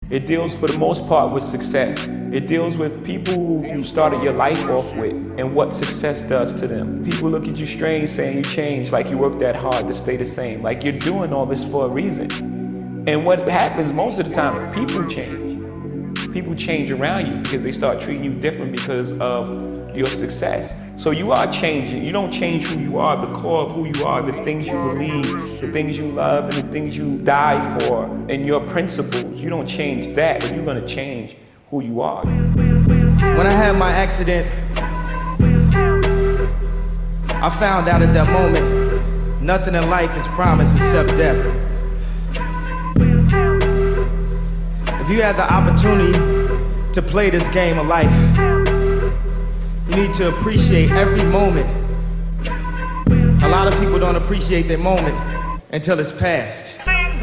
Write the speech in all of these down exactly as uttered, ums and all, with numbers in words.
It deals for the most part with success. It deals with people who you started your life off with and what success does to them. People look at you strange saying you changed, like you worked that hard to stay the same, like you're doing all this for a reason. And what happens most of the time, people change. People change around you because they start treating you different because of your success. So you are changing. You don't change who you are, the core of who you are, the things you believe, the things you love, and the things you die for, and your principles. You don't change that, but you're gonna change who you are. When I had my accident, I found out at that moment, nothing in life is promised except death. If you had the opportunity to play this game of life, you need to appreciate every moment. A lot of people don't appreciate their moment until it's past.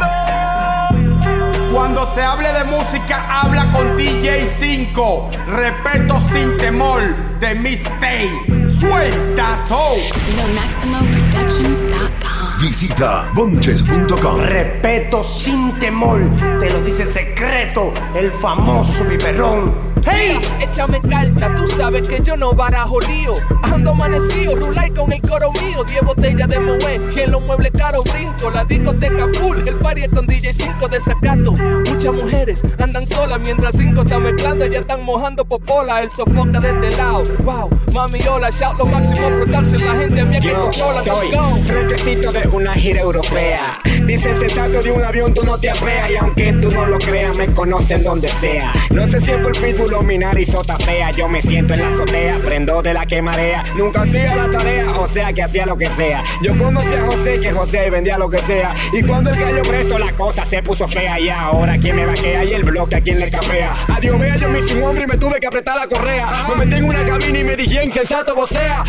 Cuando se hable de música, habla con D J cinco. Respeto sin temor de Mistake. Suelta todo. Lo Maximo Productions dot com. Visita bonches punto com. Respeto sin temor, te lo dice secreto, el famoso biberón. Hey, échame carta, tú sabes que yo no barajo lío. Ando amanecido, rulay con el coro mío. Diez botellas de Moët, que en los muebles caros brinco. La discoteca full, el party es con D J cinco de Zacato. Muchas mujeres andan solas mientras cinco está mezclando. Ya están mojando popola, el sofoca de este lado. Wow, mami, hola, shout Lo Máximo Production. La gente mía que controla, estoy frentecito de una gira europea. Dicen sentado de un avión, tú no te apeas. Y aunque tú no lo creas, me conocen donde sea. No sé si es por pitbull o mi narizota fea. Yo me siento en la azotea, prendo de la que marea. Nunca hacía la tarea, o sea que hacía lo que sea. Yo conocí a José, que José vendía lo que sea. Y cuando él cayó preso, la cosa se puso fea. Y ahora quien me vaquea y el bloque a quien le capea. Adiós, vea, yo me hice un hombre y me tuve que apretar la correa. Me metí en una cabina y me dije insensato, vocea,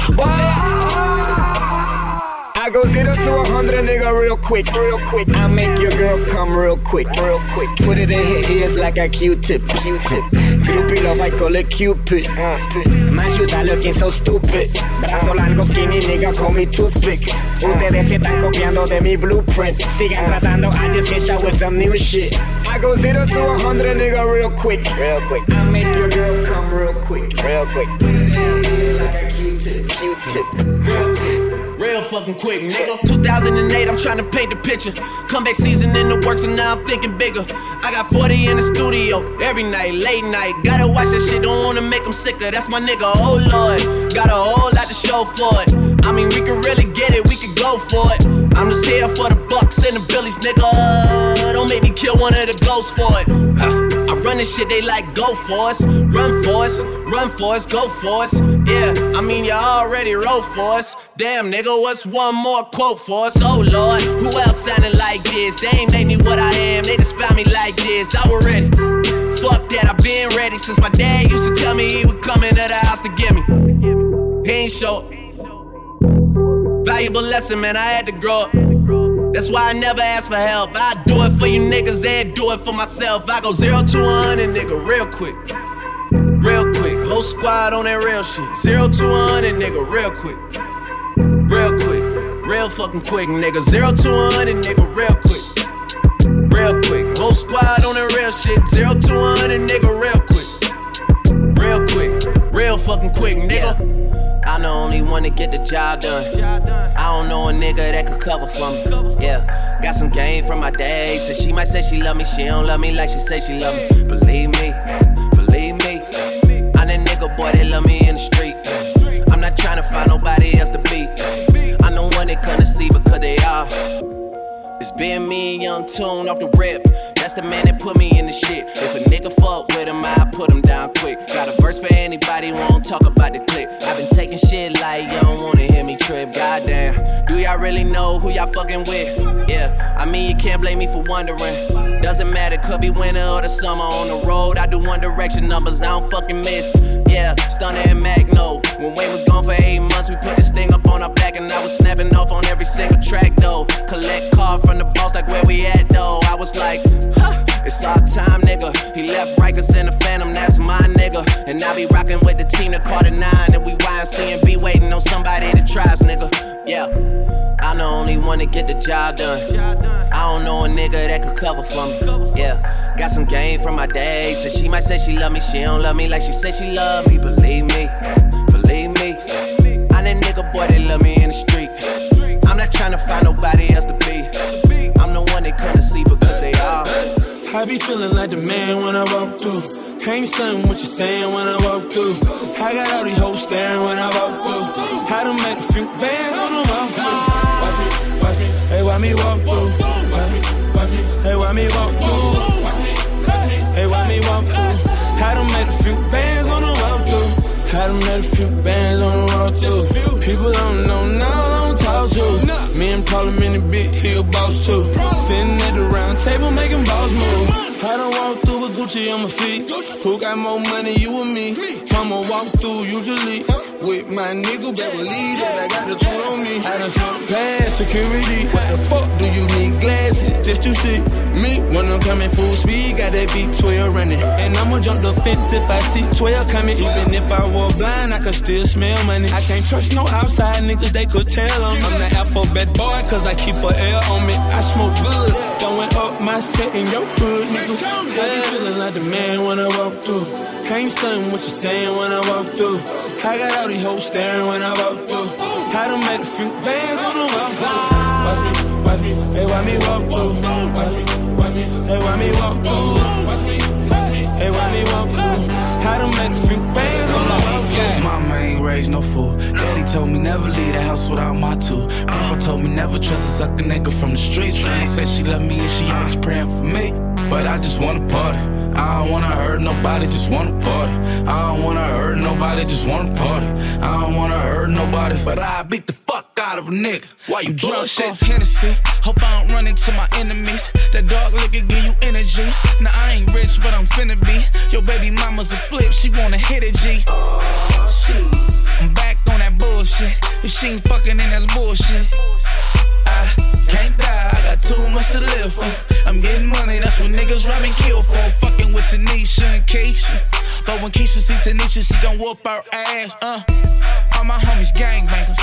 vocea. I go zero to a hundred, nigga, real quick. Real quick. I make your girl come real quick. Real quick. Put it in her ears like a Q-tip. Q-tip. Groupie love, I call it Cupid. My shoes are looking so stupid. Brazo largo, skinny, nigga, call me toothpick. Ustedes se están copiando de mi blueprint. Sigan tratando, I just hit y'all with some new shit. I go zero to a hundred, nigga, real quick. Real quick. I make your girl come real quick. Real quick. Put it in her ears like a Q-tip. Q-tip. Real quick. Real fucking quick, nigga. two thousand eight, I'm trying to paint the picture. Comeback season in the works and now I'm thinking bigger. I got forty in the studio every night, late night. Gotta watch that shit, don't wanna make them sicker. That's my nigga, oh lord. Got a whole lot to show for it. I mean, we can really get it, we can go for it. I'm just here for the bucks and the billies, nigga. Don't make me kill one of the ghosts for it. Uh, I run this shit, they like go for us. Run for us, run for us, go for us. Yeah, I mean, you already wrote for us. Damn, nigga, what's one more quote for us? Oh lord, who else sounding like this? They ain't made me what I am, they just found me like this. I was ready, fuck that, I been ready since my dad used to tell me he would come into the house to get me. He ain't show up. Valuable lesson, man, I had to grow up. That's why I never ask for help. I do it for you niggas and do it for myself. I go zero to a hundred, nigga, real quick. Real quick, whole squad on that real shit. Zero to a hundred, nigga, real quick. Real quick, real fucking quick, nigga. Zero to a hundred, nigga, real quick. Real quick, whole squad on that real shit. Zero to a hundred, nigga, real quick. Real quick, real fucking quick, nigga. I'm the only one to get the job done. I don't know a nigga that could cover for me. Yeah, got some game from my day. Said she might say she love me, she don't love me like she say she love me. Believe me, believe me. I'm that nigga boy, they love me in the street. I'm not trying to find nobody else to be. I'm the one they come to see because they are. It's been me and Young Tune off the rip. That's the man that put me in the shit. If a nigga fuck with him, I put him down quick. Got a verse for anybody who won't talk about the clip. I've been taking shit like you don't wanna hear me trip. Goddamn, do y'all really know who y'all fucking with? Yeah, I mean you can't blame me for wondering. Doesn't matter, could be winter or the summer. On the road, I do One Direction numbers, I don't fucking miss. Yeah, Stunner and Magno. When Wayne was gone for eight months, we put this thing up on our back, and I was snapping off on every single track though. Collect card from the boss, like where we at though. I was like, huh, it's our time, nigga. He left Rikers in the Phantom, that's my nigga. And I be rockin' with the team that caught a nine. And we Y M C and be waiting on somebody that tries, nigga. Yeah, I'm the only one to get the job done. I don't know a nigga that could cover for me. Yeah, got some game from my day. So she might say she love me, she don't love me like she said she love me. Believe me, believe me. I'm that nigga boy that love me in the street. I'm not trying to find nobody else to be. I'm the one they come to see because they are. I be feeling like the man when I walk through. Ain't stunning what you saying when I walk through. I got all these hoes staring when I walk through. How to make a few bands on the walk through. Watch me, watch me, hey, why me walk through? Watch me, watch me, hey, why me walk through? Watch me, watch me, hey, why me walk through? How to make a few bands on the walk through. How to make a few bands on the walk through. People don't know now, don't talk to. Me and Parliament in the big hill boss too. Sitting at the round table making balls move. I don't walk through with Gucci on my feet. Who got more money, you or me? I'ma walk through usually with my nigga, better believe that I got the tool on me. I done smoke past security. What the fuck do you need glasses just to see me? When I'm coming full speed, got that V twelve running. And I'ma jump the fence if I see twelve coming. Even if I were blind, I could still smell money. I can't trust no outside niggas, they could tell them. I'm the alphabet boy, cause I keep a L on me. I smoke good, throwing up my set in your hood, nigga. I be feeling like the man when I walk through. Ain't stunning what you saying when I walk through. I got all these hoes staring when I walk through. How to make a few bands on the walk through. Watch me, watch me, hey, why me walk through? Watch me, watch me, hey, why me walk through? Watch me, watch me, hey, why me walk through? How to make a few bands on the walk through. Mama ain't raised no fool. Daddy told me never leave the house without my two. Papa told me never trust a sucker nigga from the streets. Grandma said she love me and she always praying for me. But I just wanna party. I don't wanna hurt nobody, just wanna party. I don't wanna hurt nobody, just wanna party. I don't wanna hurt nobody, but I beat the fuck out of a nigga. Why you drunk off Hennessy? Hope I don't run into my enemies. That dog liquor give you energy. Now I ain't rich, but I'm finna be. Your baby mama's a flip, she wanna hit a G. I'm back on that bullshit. If she ain't fucking, then that's bullshit. I can't die, I got too much to live for. I'm getting money, that's what niggas rob and kill for. Fucking with Tanisha and Keisha. But when Keisha see Tanisha, she gon' whoop her ass, uh. All my homies gangbangers.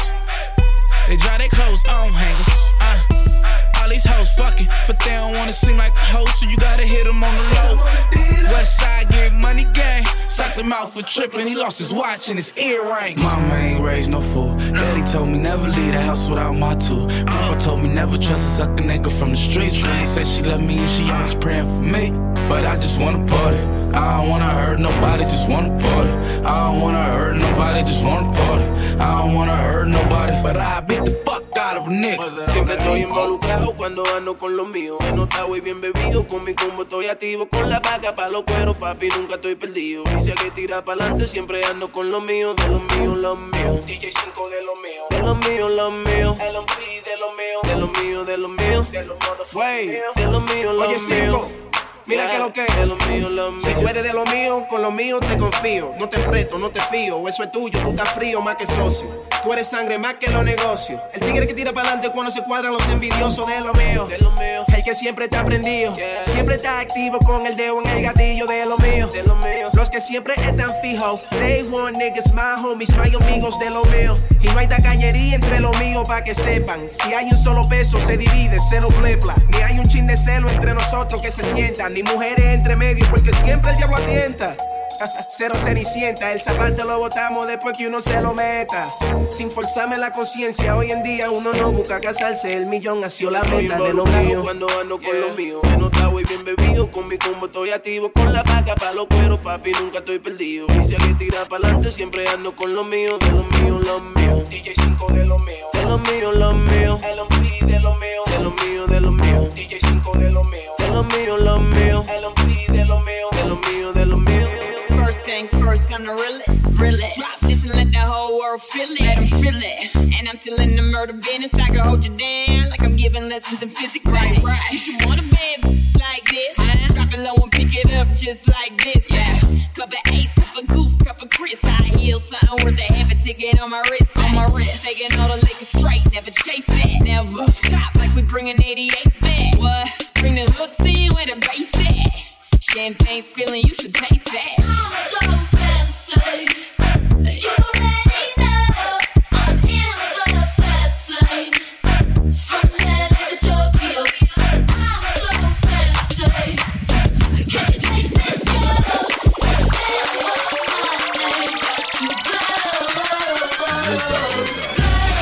They dry their clothes on hangers, uh. All these hoes fucking, but they don't wanna seem like a hoe, so you gotta hit them on the low. West side get money gang. Socked him out for tripping, he lost his watch and his earrings. Mama ain't raised no fool. Daddy told me never leave the house without my two. Papa told me never trust a sucker nigga from the streets. Grandma said she love me and she always praying for me. But I just wanna party. I don't wanna hurt nobody, just wanna party. I don't wanna hurt nobody, just wanna party. I don't wanna hurt nobody, but I beat the fuck out of a nigga. Siempre estoy involucrado cuando ando con los míos. He notado y bien bebido, con mi combo estoy activo. Con la vaca pa' los cueros, papi, nunca estoy perdido. Dice que tira pa'lante, siempre ando con los míos. De los míos, los míos. D J cinco de los míos. De los míos, los míos. L M P de los míos. De los míos, de los míos. De los motherfuckers míos. De los míos, los míos. Oye, cinco. Mira que lo que es, lo mío, lo mío. Si tú eres de lo mío, con lo mío te confío. No te presto, no te fío, eso es tuyo, tú estás frío más que socio. Tú eres sangre más que los negocios. El tigre que tira para adelante cuando se cuadran los envidiosos de lo mío. De lo mío. El que siempre está prendido, yeah. Siempre está activo con el dedo en el gatillo de lo mío. De lo mío. Los que siempre están fijos. They want niggas, my homies, my amigos de lo mío. Y no hay tacañería entre lo mío pa' que sepan. Si hay un solo peso se divide, cero plepla. Ni hay un chin de celo entre nosotros que se sientan. Ni mujeres entre medio porque siempre el diablo atienta. Cero cenicienta, el zapato lo botamos después que uno se lo meta. Sin forzarme la conciencia, hoy en día uno no busca casarse. El millón ha sido la meta de lo mío. Cuando ando con yeah. Lo mío, he notado y bien bebido. Con mi combo estoy activo, con la vaca pa' los cueros, papi, nunca estoy perdido. Dice que tira pa'lante, siempre ando con lo mío. De lo mío, lo mío. D J cinco de lo mío. De lo mío, lo mío. L M P de lo mío. De lo mío, de lo mío. D J cinco de lo mío. De lo mío, lo mío. L M P de lo mío. De lo mío, de lo mío. First things first, I'm the realest. realest. Drop this and let the whole world feel it. Let them feel it. And I'm still in the murder business. I can hold you down like I'm giving lessons in physics. Right, right. You should want a bad like this. Uh-huh. Drop it low and pick it up just like this. Yeah. Cup of Ace, cup of Goose, cup of Chris. I heal something worth a half a ticket on my wrist. On my wrist. Taking all the liquor straight. Never chase that. Never. Top like we bringing eighty-eight back. What? Bring the hooks in where the bass at. champagne spilling, you should taste that. I'm so fancy. You already know I'm in the fast lane. From L A to Tokyo, I'm so fancy. Can't you taste this girl? Remember my name. You blow. What's up, what's up?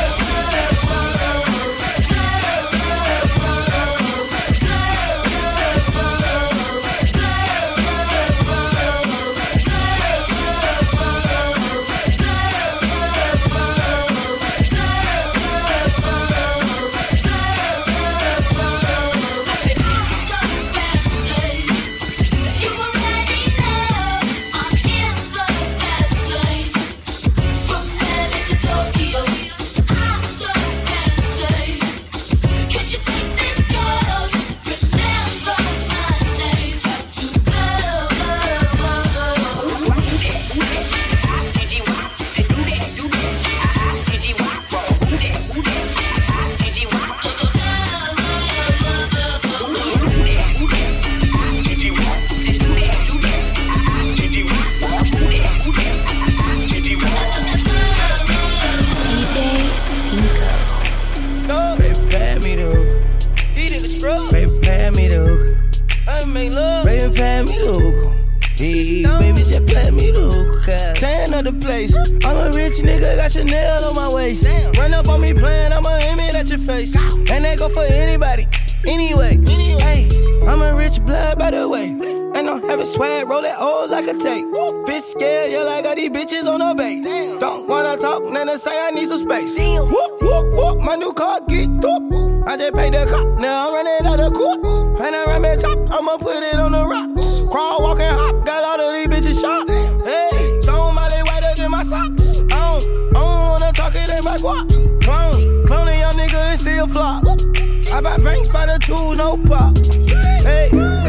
Say I need some space. Whoop, whoop, whoop. My new car geeked up. I just paid the cop. Now I'm running out of court. Panoramic top. I'ma put it on the rocks. Crawl, walk, and hop. Got all of these bitches shot. Hey, Stone Molly whiter than my socks. I don't, I don't wanna talk it in my guap. Clone, cloning young nigga and still flop. I buy banks by the two, no pop. Hey.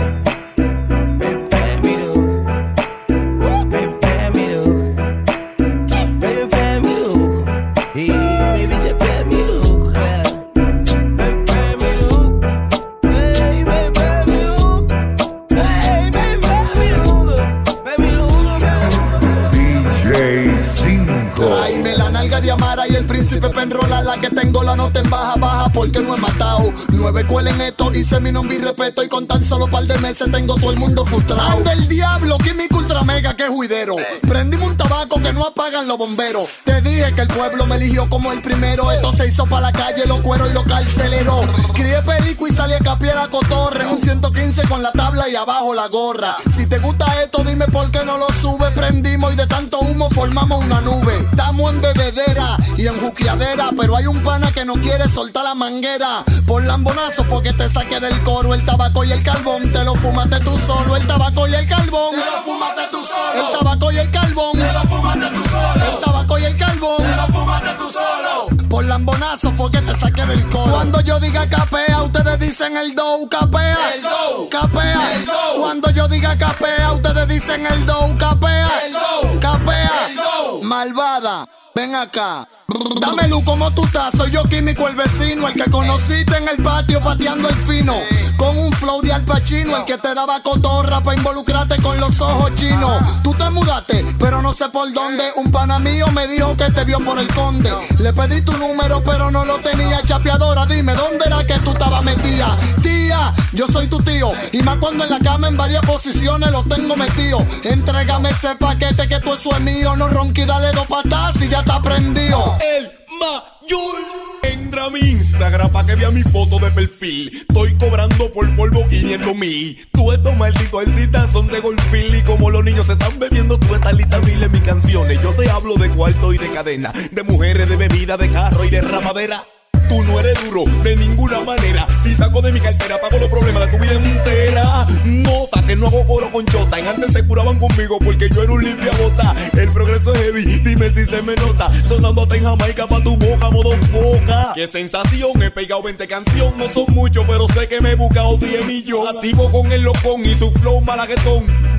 Y el príncipe penrola, la que tengo la nota en baja, baja porque no he matado. Nueve cuelen esto, hice mi nombre y respeto. Y con tan solo par de meses tengo todo el mundo frustrado. Anda el diablo, químico ultra mega que juidero. Prendimos un tabaco que no apagan los bomberos. Te dije que el pueblo me eligió como el primero. Esto se hizo pa' la calle, los cueros y los carceleros. Crié perico y salí a capiar a cotorre. En un ciento quince con la tabla y abajo la gorra. Si te gusta esto, dime por qué no lo sube. Prendimos y de tanto humo formamos una nube. Estamos en bebedera y en juqueadera, pero hay un pana que no quiere soltar la manguera. Por lambonazo fue que te saqué del coro. El tabaco y el carbón te lo fumaste tú solo. El tabaco y el carbón te lo fumaste tú solo. El tabaco y el carbón te lo fumaste tú solo. El tabaco y el carbón te lo fumaste tú solo. Por lambonazo fue que te saqué del coro. Cuando yo diga capea, ustedes dicen el dough. Capea, el dough. Capea, el dough. Cuando yo diga capea, ustedes dicen el dough. Capea, el dough. Capea, el dough. Malvada, ven acá. Dame luz, ¿cómo tú estás? Soy yo químico, el vecino, el que conociste en el patio pateando el fino. Con un flow de Al Pacino, el que te daba cotorra pa' involucrarte con los ojos chinos. Tú te mudaste, pero no sé por dónde. Un pana mío me dijo que te vio por el Conde. Le pedí tu número, pero no lo tenía. Chapeadora, dime, ¿dónde era que tú estabas metida? Tía, yo soy tu tío. Y más cuando en la cama en varias posiciones lo tengo metido. Entrégame ese paquete que todo eso es mío. No ronqui, dale dos patas y ya está prendido. El mayor. Entra a mi Instagram pa' que vea mi foto de perfil. Estoy cobrando por polvo quinientos mil. Tú estos malditos artistas son de golfil. Y como los niños se están bebiendo, tú estás lista mil en mis canciones. Yo te hablo de cuarto y de cadena, de mujeres, de bebida, de carro y de ramadera. Tú no eres duro de ninguna manera. Si saco de mi cartera, pago los problemas de tu vida entera. Nota que no hago coro con chota. En antes se curaban conmigo porque yo era un limpiabota. El progreso es heavy, dime si se me nota. Sonándote en Jamaica pa' tu boca, modo foca. Qué sensación, he pegado veinte canciones. No son muchos, pero sé que me he buscado diez millones. Activo con el locón y su flow malaguetón.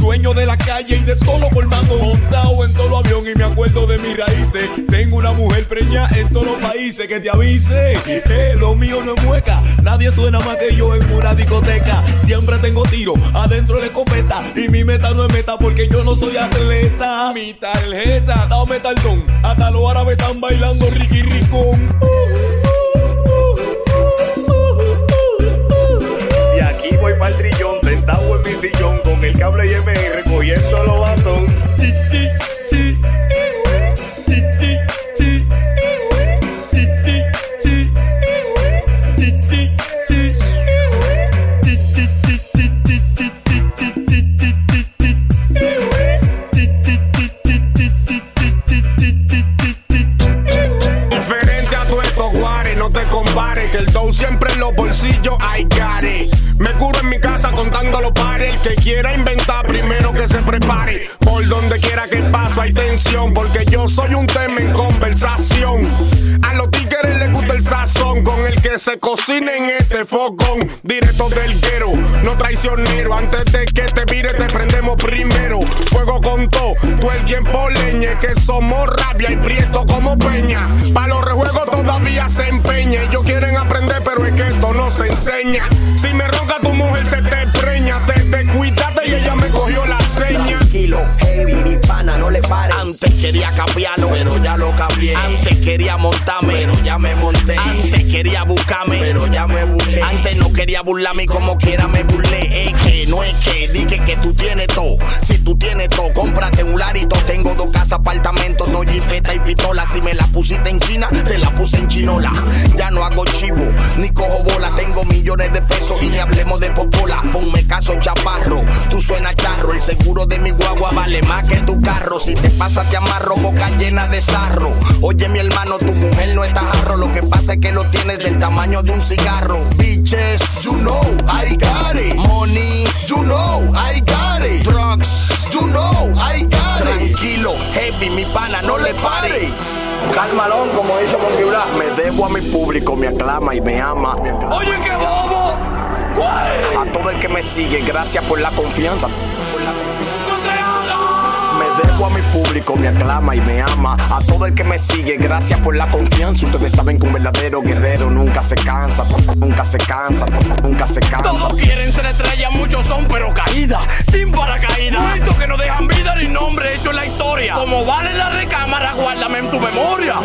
dueño de la calle y de todo lo colmado, montado en todo el avión y me acuerdo de mis raíces. Tengo una mujer preñada en todos los países, que te avise, eh, lo mío no es mueca. Nadie suena más que yo en una discoteca. Siempre tengo tiro adentro de la escopeta y mi meta no es meta porque yo no soy atleta. Mi tarjeta, dame tardón, hasta los árabes están bailando riqui ricón. Y aquí voy pa'l trillón, sentado en mi sillón con el cable y M R recogiendo los batón. Chi, chi, chi. Chi, chi, chi. Chi, chi, chi. Chi, chi, chi. Chi, chi, chi, chi, chi, chi, chi, chi, chi, chi, chi, chi. Chi, chi, chi, chi, chi, chi, chi, chi, chi, chi. Diferente a tu estos guares, no te compares, que el dough siempre en los bolsillos hay gare. Me curo en mi casa contando los pares. El que quiera inventar primero que se prepare. Por donde quiera que paso hay tensión, porque yo soy un tema en conversación. A los tigres les gusta el sazón con el que se cocina en este fogón. Directo del guero, no traicionero. Antes de que te vire te prendemos primero. Fuego con todo, tú el tiempo leñe. Que somos rabia y prieto como peña. Pa' los rejuegos todavía se empeña. Ellos quieren aprender pero es que esto no se enseña. Si me ronca tu mujer se te preña. Te, te cuídate y ella me cogió la seña. Tranquilo, heavy, mi pana, no le pares. Antes quería cambiarlo, pero ya lo cambié. Antes quería montarme, pero ya me monté. Antes quería buscarme, pero ya me busqué. Antes no quería burlarme, como quiera me burlé. Es que no es que, dije que tú tienes todo. Si tú tienes todo, cómprate un larito. Tengo dos casas, apartamentos, dos jipetas y pistolas. Si me la pusiste en China, te la puse en chinola. Ya no hago chivo, ni cojo bola. Tengo millones de pesos y ni hablemos de popola. Ponme caso, chaparro, tú suenas charro. El seguro de mi guagua vale más que tu carro. Si te pasa te amarro, boca llena de sarro. Oye mi hermano, tu mujer no está jarro. Lo que pasa es que lo tienes del tamaño de un cigarro. Bitches, you know I got it. Money, you know I got it. Drugs, you know I got it. Tranquilo, heavy, mi pana, no le pare. Calmalón, como dice Monguibla. Me debo a mi público, me aclama y me ama. Oye, qué bobo. A todo el que me sigue, gracias por la confianza. Me debo a mi público, me aclama y me ama. A todo el que me sigue, gracias por la confianza. Ustedes saben que un verdadero guerrero nunca se cansa, nunca se cansa, nunca se cansa. Todos quieren ser estrellas, muchos son pero caídas, sin paracaídas. Muertos que no dejan vida ni nombre hecho en la historia. Como vale la recámara, guárdame en tu memoria.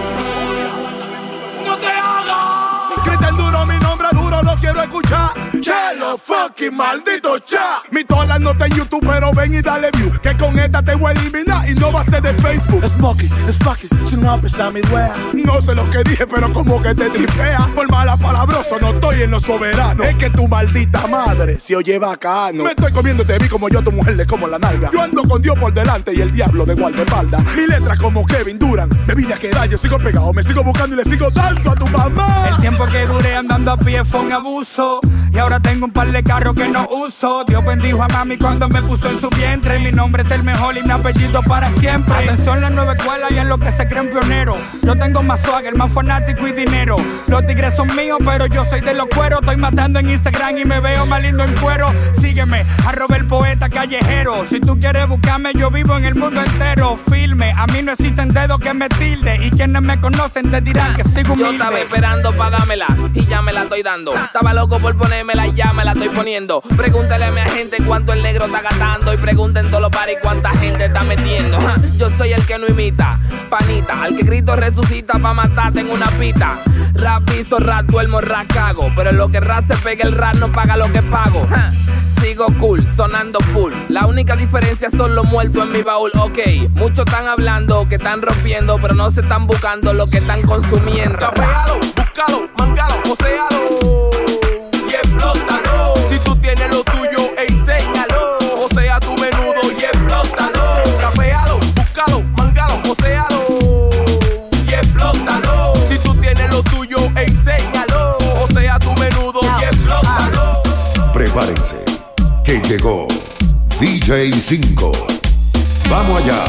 ¡No te hagas! Griten duro mi nombre, duro lo quiero escuchar. Chelo fucking maldito cha. Mi tola no está en YouTube, pero ven y dale view. Que con esta te voy a eliminar y no va a ser de Facebook. Smokey, Smokey, sin no pesar mi wea. No sé lo que dije, pero como que te tripea. Por mala palabroso, no estoy en lo soberano. Es que tu maldita madre se oye bacano. Me estoy comiendo, te vi como yo a tu mujer le como la nalga. Yo ando con Dios por delante y el diablo de guardaespaldas. Mi letra como Kevin Durant. Me vine a quedar, yo sigo pegado, me sigo buscando y le sigo dando a tu mamá. El tiempo que duré andando a pie fue un abuso. Y ahora tengo un par de carros que no uso. Dios bendijo a mami cuando me puso en su vientre. Mi nombre es el mejor y mi apellido para siempre. Atención la nueva escuela y en lo que se creen pioneros. Yo tengo más swagger, más fanático y dinero. Los tigres son míos pero yo soy de los cueros. Estoy matando en Instagram y me veo más lindo en cuero. Sígueme, arroba el poeta callejero. Si tú quieres buscarme yo vivo en el mundo entero. Filme, a mí no existen dedos que me tilde. Y quienes me conocen te dirán que sigo humilde. Yo estaba esperando pa' dármela y ya me la estoy dando. Estaba loco por ponérmela y ya me la estoy poniendo. Pregúntale a mi agente cuánto el negro está gastando. Y pregunten todos los paris cuánta gente está metiendo. Ja, yo soy el que no imita, panita. Al que grito resucita pa' matarte en una pita. Rap visto, rap duermo, rap cago. Pero lo que rap se pega, el rap no paga lo que pago. Ja, sigo cool, sonando full. La única diferencia son los muertos en mi baúl, ok. Muchos están hablando que están rompiendo, pero no se están buscando lo que están consumiendo. Capéalo, búscalo, mangalo, poséalo y explótalo. Si tú tienes lo tuyo, enséñalo. O sea, tu menudo y explótalo. Capéalo, búscalo, mangalo, poséalo y explótalo. Si tú tienes lo tuyo, enséñalo. O sea, tu menudo y explótalo. Prepárense, que llegó D J cinco. Vamos allá.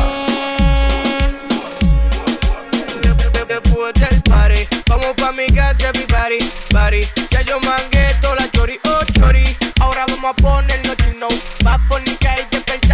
Después del party, vamos pa' mi casa, everybody, party. Ya yo mangué toda la chori, oh chori. Ahora vamos a ponernos chino, va por ni que hay de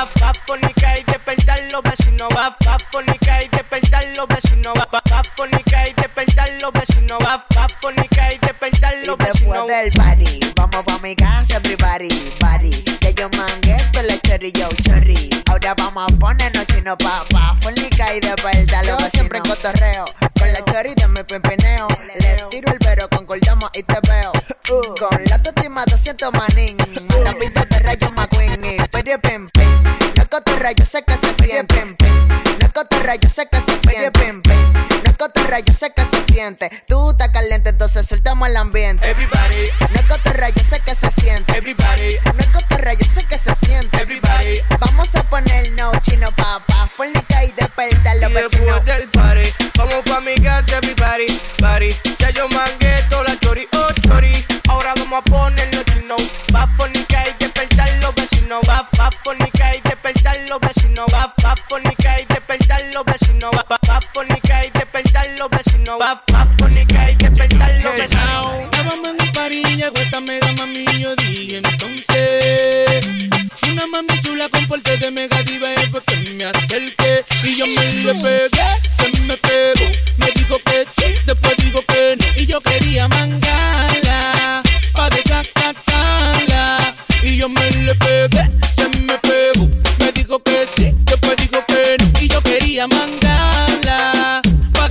Va, va, ponica y despertar los vecinos. Va, va, ponica y despertar los vecinos. Va, va, va, ponica y despertar los vecinos. Va, va, ponica y despertar los vecinos. Después del party, vamos pa' mi casa, everybody, party. Ya yo mangué con la chorri, yo chorri. Ahora vamos a ponernos chino pa' pa' fornica y despertar los vecinos. Siempre cotorreo, con la chorri de mi pimpineo. Le tiro el vero, concordamos y te veo. Uh, con la autoestima doscientos manín. Más rápido que rayo McQueen y piri pim pim. No es cotorreo, yo sé que se siente. No es cotorreo, yo sé que se siente. No es cotorreo, yo sé que se siente. Tú estás caliente, entonces soltamos el ambiente. Everybody. No es cotorreo, yo sé que se siente. Everybody. No es cotorreo, yo sé que se siente. Everybody. Vamos a ponernos chino pa' pa' fornica y despertar los Y vecinos. después del party, vamos pa' mi casa, everybody, party. Ya yo mangué toda la chori, oh chori. Ahora vamos a ponernos chino. Va a fornica y despertar los vecinos. Va, va a fornica y despertar los vecinos. Va, va a fornica y despertar los vecinos. Va, va, va a fornica y despertar los vecinos. Va, va a fornica y despertar los vecinos. Estábamos en un party y llegó esta mega mami y yo dije entonces una mami chula con porte de mega diva y fue que me acerqué y yo me le pegué, se me pegó, me dijo que sí, después dijo que no y yo quería mangarla pa' desacatarla y yo me le pegué, se me pegó, me dijo que sí, después dijo que no y yo quería mangarla pa'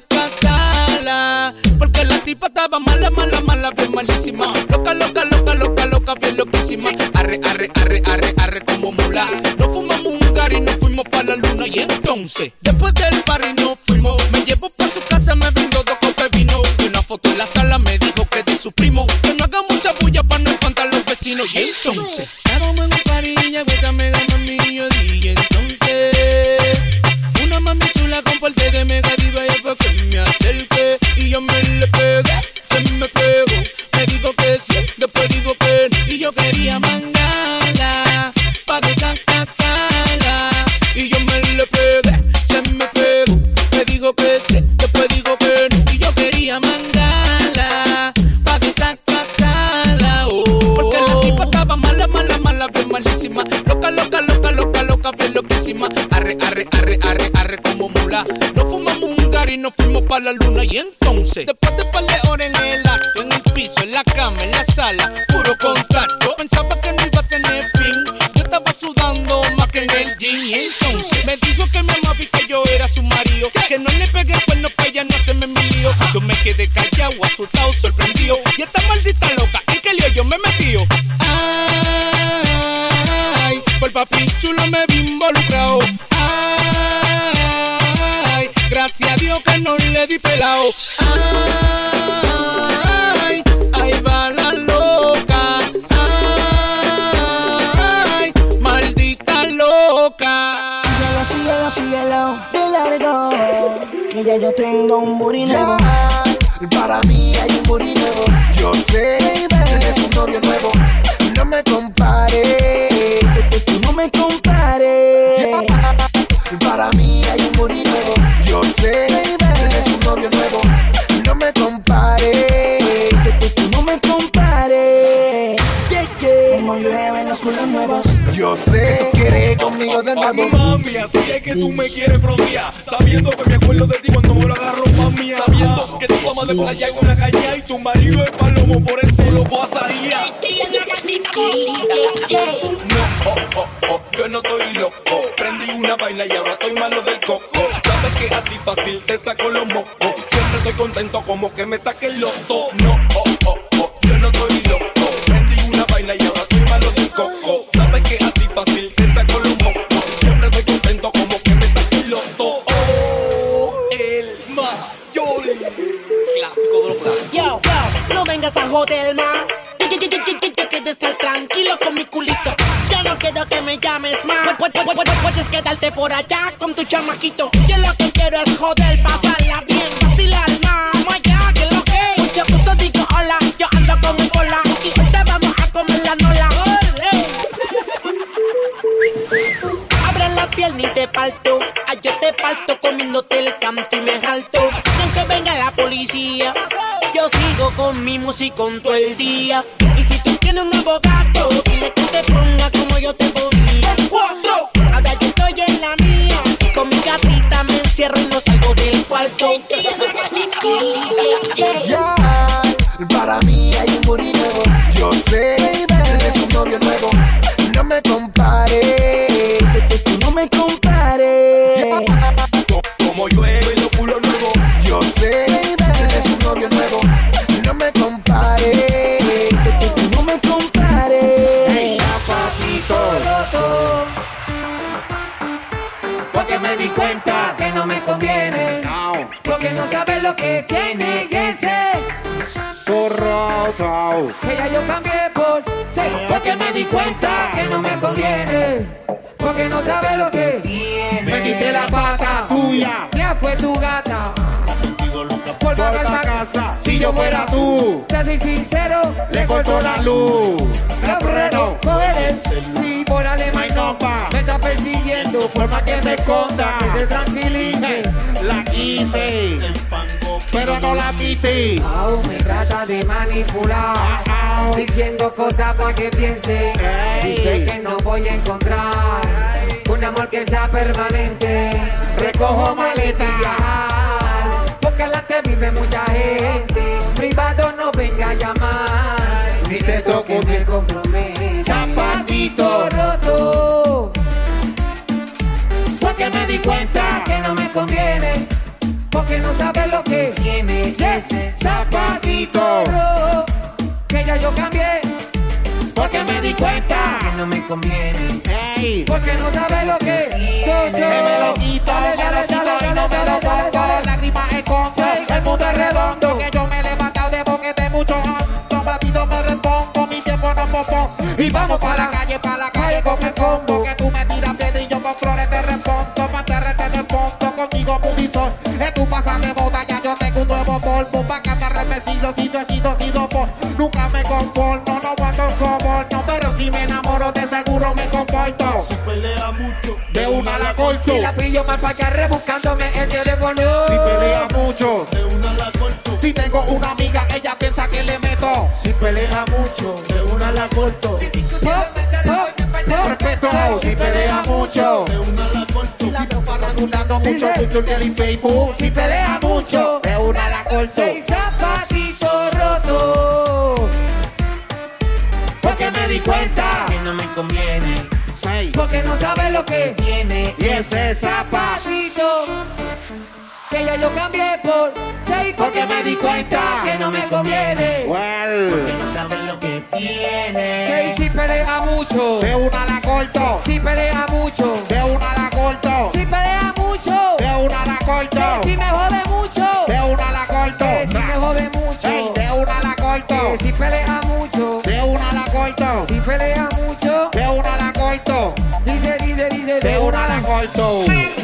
desacatarla porque la tipa estaba mala, mala, mala, bien malísima, loca, loca, loca, loca, loca, bien loquísima, arre, arre, arre, arre, arre como mula, nos fumamos un gari y nos fuimos pa' la luna y entonces, después del party nos fuimos, me llevó pa' su casa, me brindó dos copas de vino y una foto en la sala me dijo que de su primo, que no haga mucha bulla pa' no espantar los vecinos y entonces, estábamos en un party y llegó esta mega mami y yo dije entonces, una mami chula con porte de mega diva y fue que me acerqué y yo me le pegué, se me pegó, me dijo que sí, después dijo que no y yo quería mangarla pa' desacatarla y yo me le pegué, se me pegó, me dijo que sí, después dijo que no y yo quería mangarla pa' desacatarla, oh, porque la tipa estaba mala, mala, mala, bien malísima, loca, loca, loca, loca, loca, bien loquísima, arre, arre, arre, arre, arre como mula, nos fumamos un gari y nos fuimos pa' la luna y entonces, después de par de horas en el acto, en el piso, en la cama, en la sala, puro contacto, pensaba que no iba a tener fin, yo estaba sudando más que en el gym y entonces, me dijo que mi mamá vi que yo era su marido, que no le pegué el cuerno pa' ella no se me lío, yo me quedé callado, asustado, sorprendido, y esta maldita loca, ¿en qué lío yo me metí? Ay, por papi chulo me vi involucrado, ay, gracias a Dios que no le di pelao, ay, ahí va la loca, ay, maldita loca. Síguelo, síguelo, síguelo, de largo, que ya yo tengo un booty nuevo. Para mí hay un booty nuevo, yo sé, tienes un novio nuevo, no me compares, tú no me compares. Para mí hay un booty nuevo, yo sé, tienes un novio nuevo, no me compares, tú no me compares. Yeah, yeah. Como llueven los culos nuevos, yo sé, quieres conmigo de nuevo. Mami, así es que tú me quieres frontear, sabiendo que me acuerdo de ti cuando me lo agarro pa' mí, sabiendo que tu mamá de playa en una calle y tu marido es palomo, por eso lo voy a salir. No, oh, oh, oh, yo no estoy loco, prendí una vaina y ahora estoy malo del coco, sabes que a ti fácil te saco los mocos, siempre estoy contento como que me saque el loto. No, oh, oh, oh, yo no estoy loco, prendí una vaina y ahora estoy malo del coco, sabes que a ti fácil te saco los mocos, siempre estoy contento como que me saque el loto. Oh, el mayor, clásico de los clásicos. Yo, yo, no vengas a joder más. Yo, yo, yo, yo, yo, yo quiero estar tranquilo con mi culito. Yo no quiero que me llames más. Pu- pu- pu- pu- Puedes quedarte por allá con tu chamaquito. Yo lo que quiero es joder, pasarla bien, vacilar más. Vamos allá, que lo que. Mucho gusto, digo hola. Yo ando con mi cola y hoy te vamos a comer la nola. Ole. Abre la pierna y te parto. Ay, yo te parto comiéndote el canto y me jalto. Y aunque venga la policía, yo sigo con mi musicón todo el día. Y si tú tienes un nuevo gato, dile que te ponga como yo te ponía. Cuatro. Tú no me compares. Como llueve y los culos nuevos. Yo sé, tienes un novio nuevo. No me compares. Tú no me compares. Hey, zapatito roto. Porque me di cuenta que no me conviene. Porque no sabes lo que tiene ese roto. Que ya yo cambié por sí. Porque me di cuenta que no me conviene. Porque no sabes lo que tiene. Me quité la pata tuya. Ya fue tu gata. Por pagar la casa. Si yo fuera tú, te soy sincero, le corto la luz. El freno, poderes. Si por alemán no va, me está persiguiendo. Por más que me esconda, que se tranquilice. La hice, pero no la viste. Oh, me trata de manipular, oh, oh. Diciendo cosas para que piense. Hey. Dice que no voy a encontrar un amor que sea permanente. Recojo maleta y viajar, porque adelante vive mucha gente. Privado no venga a llamar, ni te toque ni el compromiso. Zapatito roto, porque me di cuenta que no me conviene. Porque no sabes lo que tiene ese zapatito roto. Que ya yo cambié. Porque me di cuenta que no me conviene. Hey. Porque no sabes lo que yo, yo. Me lo quito, dale, me lo quito dale, y no me lo pongo. Lágrimas escondo, hey. El mundo es redondo. Que yo me he levantado de boquete mucho hondo. Batido me respondo, mi tiempo no popo. Y vamos pa' la calle, pa' la calle con el combo. Que tú me tiras piedra y yo con flores te respondo. Mantenerte en el fondo, contigo pudizón. En tu pasa de boda ya yo tengo un nuevo polvo. Pa' cambiar repecido, si yo he sido, sido por. Nunca me conformo, no guardo soborno. Pero si me enamoro de seguro me comporto. Si pelea mucho, de una la corto. Si la pillo mal pa' allá rebuscándome el teléfono. Si pelea mucho, de una la corto. Si tengo una amiga, ella piensa que le meto. Si pelea mucho, de una la corto. Si discutiendo me sale voy a faltar respeto. Si pelea mucho, de una la corto. Si la veo farrandulando mucho, Twitter y Facebook. Si pelea mucho, de una la corto. Seis zapatitos rotos. Porque me di cuenta que no me conviene. Seis. Porque no sabes lo que tiene. Y ese zapatito que ya yo cambié por seis. Porque me di cuenta que no me conviene. Well. Porque no sabes lo que tiene. Seis si pelea mucho, de una la corto. Si pelea mucho, de una la corto. Si pelea mucho, de una la corto. Si me jode mucho, de una la corto. Si me jode mucho, hey, de una la corto. Si pelea mucho, de una la corto. Si pelea mucho, de una la corto. Dice, dice, dice, de una la corto.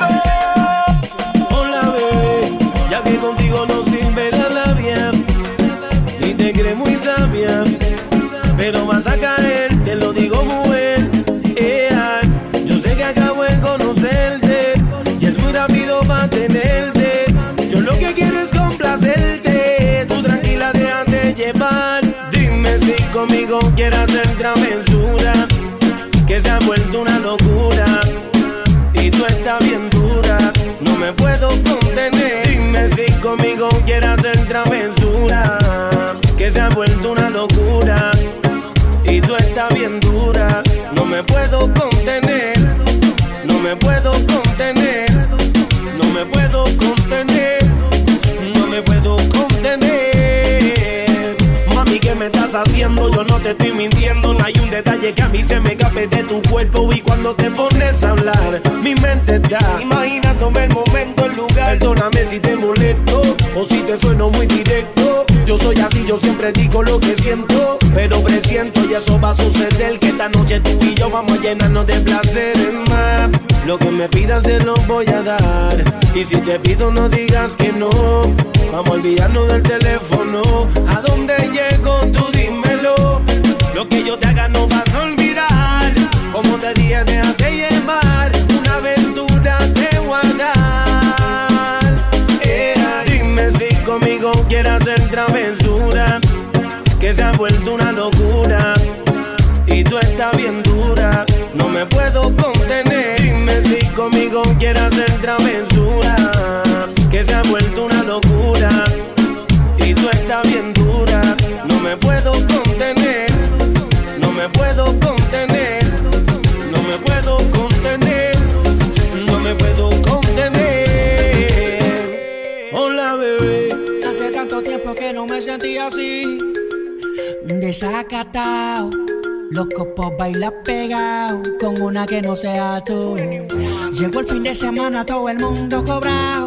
Hola bebé, ya que contigo no sirve la labia y te crees muy sabia, pero vas a caer, te lo digo mujer. Yeah. Yo sé que acabo de conocerte y es muy rápido para tenerte. Yo lo que quiero es complacerte, tú tranquila déjate llevar. Dime si conmigo quieres hacer travesura, que se ha vuelto una locura y tú estás bien dura, no me puedo contener. Dime si conmigo quieres hacer travesura, que se ha vuelto una locura y tú estás bien dura, no me puedo contener, no me puedo contener, no me puedo contener, no me puedo contener. Mami, ¿qué me estás haciendo? Yo no te estoy mintiendo, no hay un detalle que a mí se me escape de tu cuerpo. Y cuando te pones a hablar, mi mente está imaginándome el momento, el lugar. Perdóname si te molesto o si te sueno muy directo. Yo soy así, yo siempre digo lo que siento, pero presiento y eso va a suceder, que esta noche tú y yo vamos a llenarnos de placeres más. Lo que me pidas te lo voy a dar, y si te pido no digas que no. Vamos a olvidarnos del teléfono. ¿A dónde llego? Tú dímelo. Lo que yo te haga no vas a olvidar. Como te dije, déjate llevar. Una aventura te voy a dar. Yeah. Dime si conmigo quieres hacer travesura, que se ha vuelto una locura y tú estás bien dura, no me puedo contener. Dime si conmigo quieres hacer travesura, que se ha vuelto una locura y tú estás bien dura, no me puedo contener, no me puedo contener, no me puedo sentí así, desacatado. Los copos bailan pegados con una que no sea tú. Llegó el fin de semana, todo el mundo cobrado,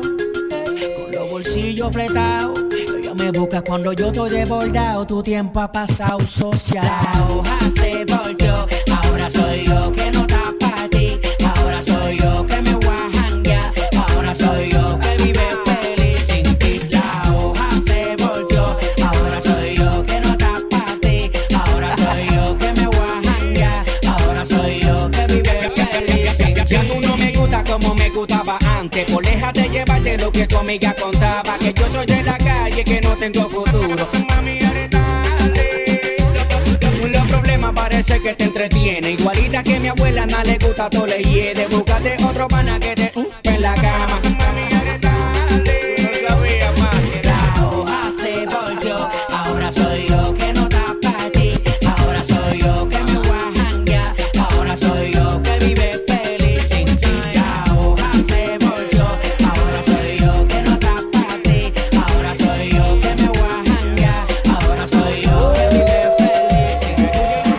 con los bolsillos fletados. Ella me busca cuando yo estoy desbordado. Tu tiempo ha pasado social. La hoja se volteó, ahora soy yo que no está para ti. Ahora soy yo que me voy a janguear. Ahora soy yo que vive feliz sin ti. La hoja se volteó, ahora soy yo que no está para ti. Ahora soy yo que me voy a janguear. Ahora soy yo que vive feliz sin ti. Ya tú no me gusta como me gustaba antes. Por déjate llevar de lo que tu amiga contaba. Que yo soy de la calle, que no tengo futuro. Mami, eres tarde. Los problemas parece que te entretiene. Igualita que mi abuela, no le gusta todo le hiede. Búscate otro pana que te uh, en la cama. Mami, eres tarde. No sabía más que la hoja se volteó. Ahora soy yo que no está para ti. Ahora soy yo que me voy a janguear. Ahora soy yo que vive feliz sin ti. La hoja se volteó. Ahora soy yo que no está para ti. Ahora soy yo que me voy a janguear. Ahora soy yo que vive feliz sin ti.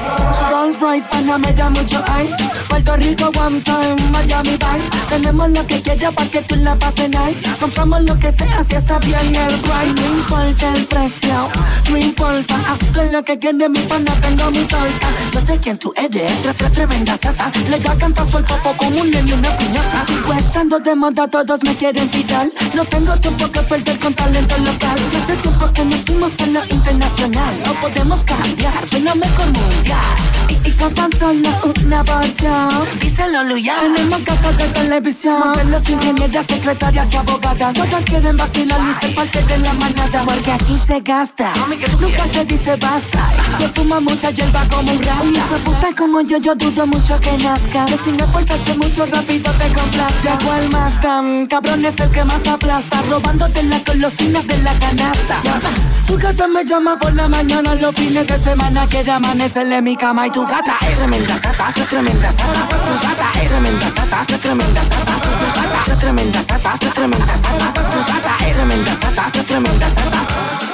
Rolls Royce, Panamera, mucho ice. Puerto Rico, one time, Miami Vice. Tenemos lo que quieras para que tú la pases nice. Compramos lo que sea si está bien el price. No importa el precio, no importa. Hazle lo que quiere mi pana, tengo mi torta. Yo sé quién tú eres, tre tre tremenda sata. Le da cantazo el popo con un nene y una piñata. Sigo estando de moda, todos me quieren tirar. No tengo tiempo que perder con talento local. Yo sé tiempo que nos fuimos a lo internacional. No podemos cambiar, soy la mejor mundial. Y, y con tan solo una porción, díselo Luya. Tenemos gatos de televisión, modelos, ingenieras, secretarias y abogadas. Todas quieren vacilar y ser parte de la manada. Porque aquí se gasta, nunca se dice basta. Se fuma mucha hierba como un rasta. Y esa puta como yo, yo dudo mucho que nazca. Que sin esforzarse mucho rápido te complazca. ¿Cuál más tan cabrón es el que más aplasta? Robándote las golosinas de la canasta. Tu gata me llama por la mañana los fines de semana. Quiere amanecerle en mi cama. Y tu gata es tremenda sata, qué tremenda sata. Tu gata es tremenda sata, qué tremenda sata. Tu gata es tremenda sata, qué tremenda sata. Tu gata es tremenda sata, qué tremenda sata.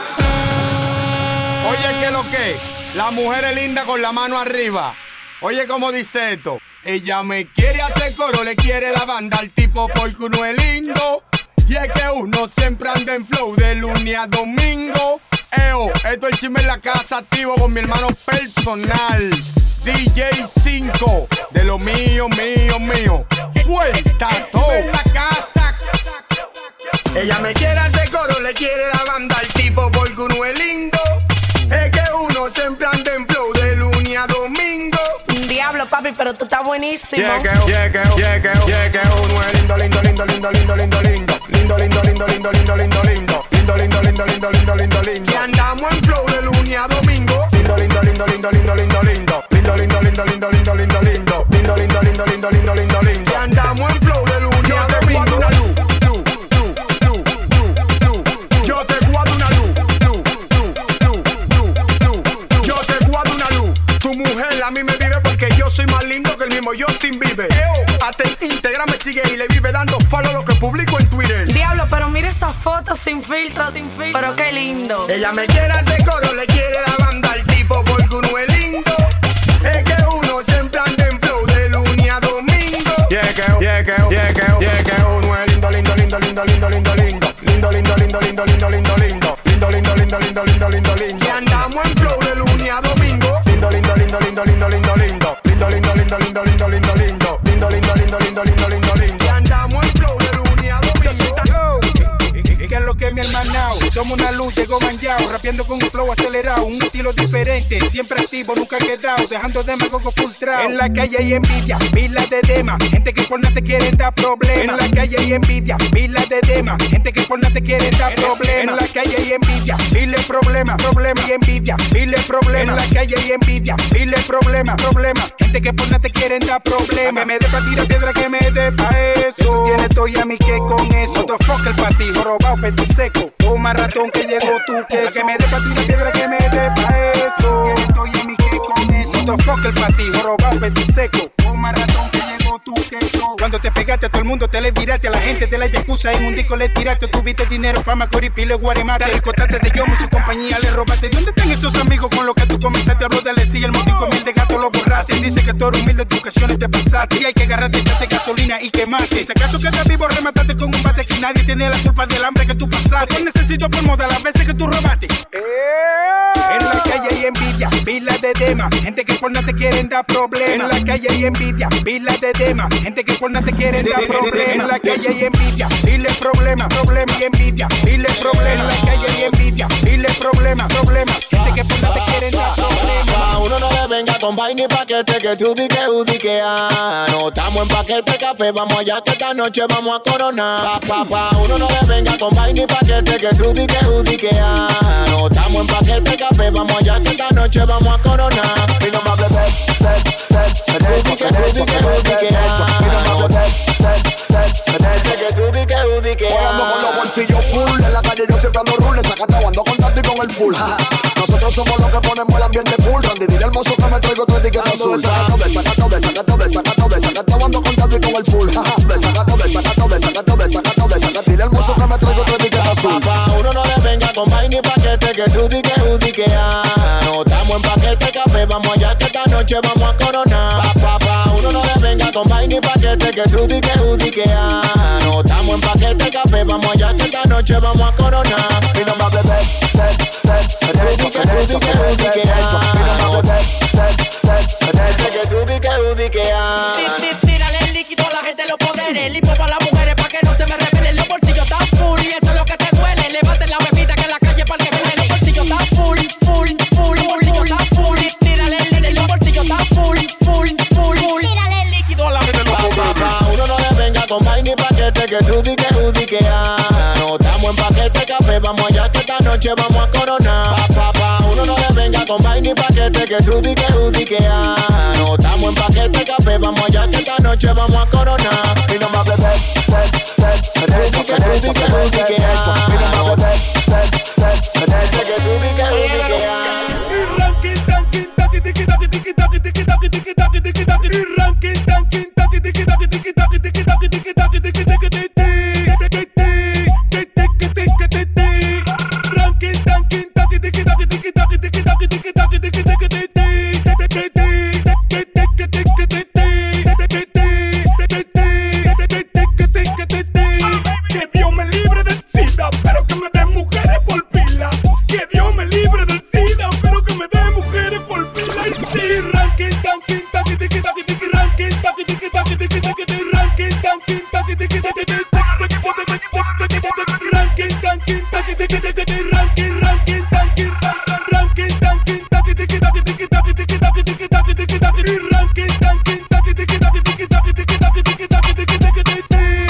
Oye, ¿qué lo que? La mujer es linda con la mano arriba. Oye, ¿cómo dice esto? Ella me quiere hacer coro, le quiere la banda al tipo porque uno es lindo. Y es que uno siempre anda en flow de lunes a domingo. Eo, esto es el chisme en la casa, activo con mi hermano personal D J cinco, de lo mío, mío, mío. Suelta todo en la casa. Ella me quiere hacer coro, le quiere la banda al tipo porque uno es lindo. Es que uno siempre anda en flow de lunes a domingo. Diablo, papi, pero tú estás buenísimo. Llegueo, llegueo, llegueo, llegueo. Uno es lindo, lindo, lindo, lindo, lindo, lindo, lindo. Lindo, lindo, lindo, lindo, lindo, lindo, lindo. Lindo, lindo, lindo, lindo, lindo, lindo, lindo. Y andamos en flow de lunes a domingo. Lindo, lindo, lindo, lindo, lindo, lindo, lindo. Lindo, lindo, lindo, lindo, lindo, lindo, lindo. Lindo, lindo, lindo, lindo, lindo, lindo, lindo. Y andamos en flow de lunes a domingo. Una luz, luz, luz, luz, luz, luz. Yo te guardo una luz, luz, luz, luz, luz, luz. Yo te guardo una luz. Tu mujer a mí me vive porque yo soy más lindo que el mismo Justin Bieber. Hasta en Instagram me sigue y le vive dando follow a lo que publico en Twitter. Diablo, pero mira esa foto sin filtro, sin filtro. Pero qué lindo. Ella me quiere hacer coro, le quiere la banda al tipo porque uno es lindo. Es que uno siempre anda en flow de lunes a domingo. Llegueo, llegueo, llegueo, llegueo. Uno es lindo, lindo, lindo, lindo, lindo, lindo, lindo. Lindo, lindo, lindo, lindo, lindo, lindo, lindo. Lindo, lindo, lindo, lindo, lindo, lindo, lindo. Y andamos en flow de lunes a domingo. Lindo, lindo, lindo, lindo, lindo, lindo, lindo. Lindo, lindo, lindo, lindo, lindo, lindo, lindo. Lindo, lindo, lindo, lindo, lindo, lindo, lindo. Y andamos en flow de lunes a domingo. ¿Qué es lo que mi hermanao? Somos una luz, llegó mangueado, rapeando con un flow acelerado, un estilo diferente, siempre activo, nunca quedado, dejando demagogo full trao. En la calle hay envidia, pilas de dema, gente que por nada te quieren dar problemas. En la calle hay envidia, pilas de dema, gente que por nada te quieren dar problemas. En la calle hay envidia, piles problemas, problemas y envidia, piles problemas. En la calle hay envidia, piles problemas, problemas, gente que por nada te quieren dar problemas. Que me dé pa' tirar piedra, que me dé pa' eso. Tienes todo y a mí que con eso. Otro fuck el pa' ti, jorobao, peti seco. O más ratón que llegó tu queso. Que me dé pa' tirar piedra, que me dé pa' eso. Tienes todo y a mí que con eso. Otro fuck el pa' ti, jorobao, peti seco. O más ratón que llegó tu queso. cuando te pegaste a todo el mundo te le viraste. A la gente de la yakuza en un disco le tiraste. Tuviste dinero, fama, coripile, guaremate. Te recotaste de Yomo y su compañía le robaste. ¿Dónde están esos amigos con los que tú comenzaste? Habló de Leslie, el motico mil de gato lo borraste. Dice que tú eres humilde, tu ocasiones te pasaste. Y hay que agarrarte, echarte gasolina y quemarte. Si acaso quedas vivo, remataste con un bate. Que nadie tiene la culpa del hambre que tú pasaste. Yo necesito por moda las veces que tú robaste. En la calle hay envidia, pilas de tema. Gente que por nada te quieren dar problemas. En la calle hay envidia, pilas de tema. Gente que por nada te quieren dar problemas. En la calle hay envidia, piles problemas, problemas y envidia, piles problemas. En la calle hay envidia, piles problemas, problemas. Gente que por nada te quieren dar problemas. Pa' uno no le venga con vaina y paquete que tú di que udi que ah. No estamos en paquete café, vamos allá que esta noche vamos a coronar. Pa, pa, pa, uno no le venga con vaina y paquete que tú di que udi que ah. No estamos en paquete café, vamos allá que esta noche vamos a coronar. Y no me hable Dex, Dex, Dex, que tú di que udi que udi que ah. Y no me hable Dex, Dex, Dex, Dex, que tú di que udi que ah. Hoy ando con los bolsillos full, en la calle yo siempre ando rules, sacateo ando con tanto y con el full. Nosotros somos los que ponemos el ambiente full. Randy, dile hermoso que me traigo tu etiqueta azul. Desacateo, desacateo, desacateo, desacateo, desacateo, ando con tanto y con el full. Desacateo, desacateo, desacateo, desacateo, desacateo, dile hermoso que me traigo tu etiqueta azul. Pa' uno no le venga con vaina y paquete que tú di que udi que ah. No estamos en paquete café, vamos allá que esta noche vamos a coronar. Pa, pa, pa, uno no le venga con vaina y paquete que tú di que udi que ah. No estamos en paquete café, vamos allá que esta noche vamos a coronar. Y no me hable Dex, Dex, Dex, que tú di que udi que udi que ah. Y no me hable Dex, Dex, Dex, Dex, que tú di que udi que ah. Tírale el líquido a la gente los poderes. Limpio para las mujeres pa' que no se me revelen. Los bolsillos tan full y eso es lo que te duele. Levanten la bebida que en la calle pa' que venden. Los bolsillos tan full, full, full, los bolsillos tan full. Tírale el líquido, los bolsillos tan full, full, full, full. Tírale el líquido a la gente los poderes. Uno no le venga con vaina y paquete que tú di que udi que ah. No estamos en paquete café, vamos allá que esta noche vamos a coronar. Pa, pa, pa, uno no le venga con vaina y paquete que tú di que udi que ah. No estamos en paquete café, vamos allá que esta noche vamos a coronar. Y no me hable Dex, Dex, Dex, que tú di que udi que udi que ah. Y no me hable Dex, Dex, Dex, Dex, que tú di que udi que ah. Y ranking, tanking, taki, tiki, taki, tiki, taki, tiki, taki, tiki, taki, tiki, taki. Y ranking, tanking, taki, tiki, taki, tiki, taki, tiki, taki, tiki, taki, tiki, tiki, tiki. Ranking, tanking, taki, tiki, taki, tiki, taki, tiki, taki, tiki, taki, tiki, tiki, tiki. Que Dios me libre del SIDA, pero que me dé mujeres por pila. Que Dios me libre del SIDA, pero que me dé mujeres por pila. Y sí, ranking, tanking, taki, tiki, taki, tiki, ranking, taki, tiki, taki, tiki, taki, tiki, ranking, tanking, taki, tiki, taki, tiki, ranking, tanking, taki, tiki, taki, tiki, ranking, ranking, tanking, ranking, tanking, taki, tiki, taki, tiki, taki, tiki, taki, tiki, taki, tiki, taki, ranking, tanking, taki, tiki, taki, tiki, taki, tiki, taki, tiki, taki, tiki, tiki, tiki.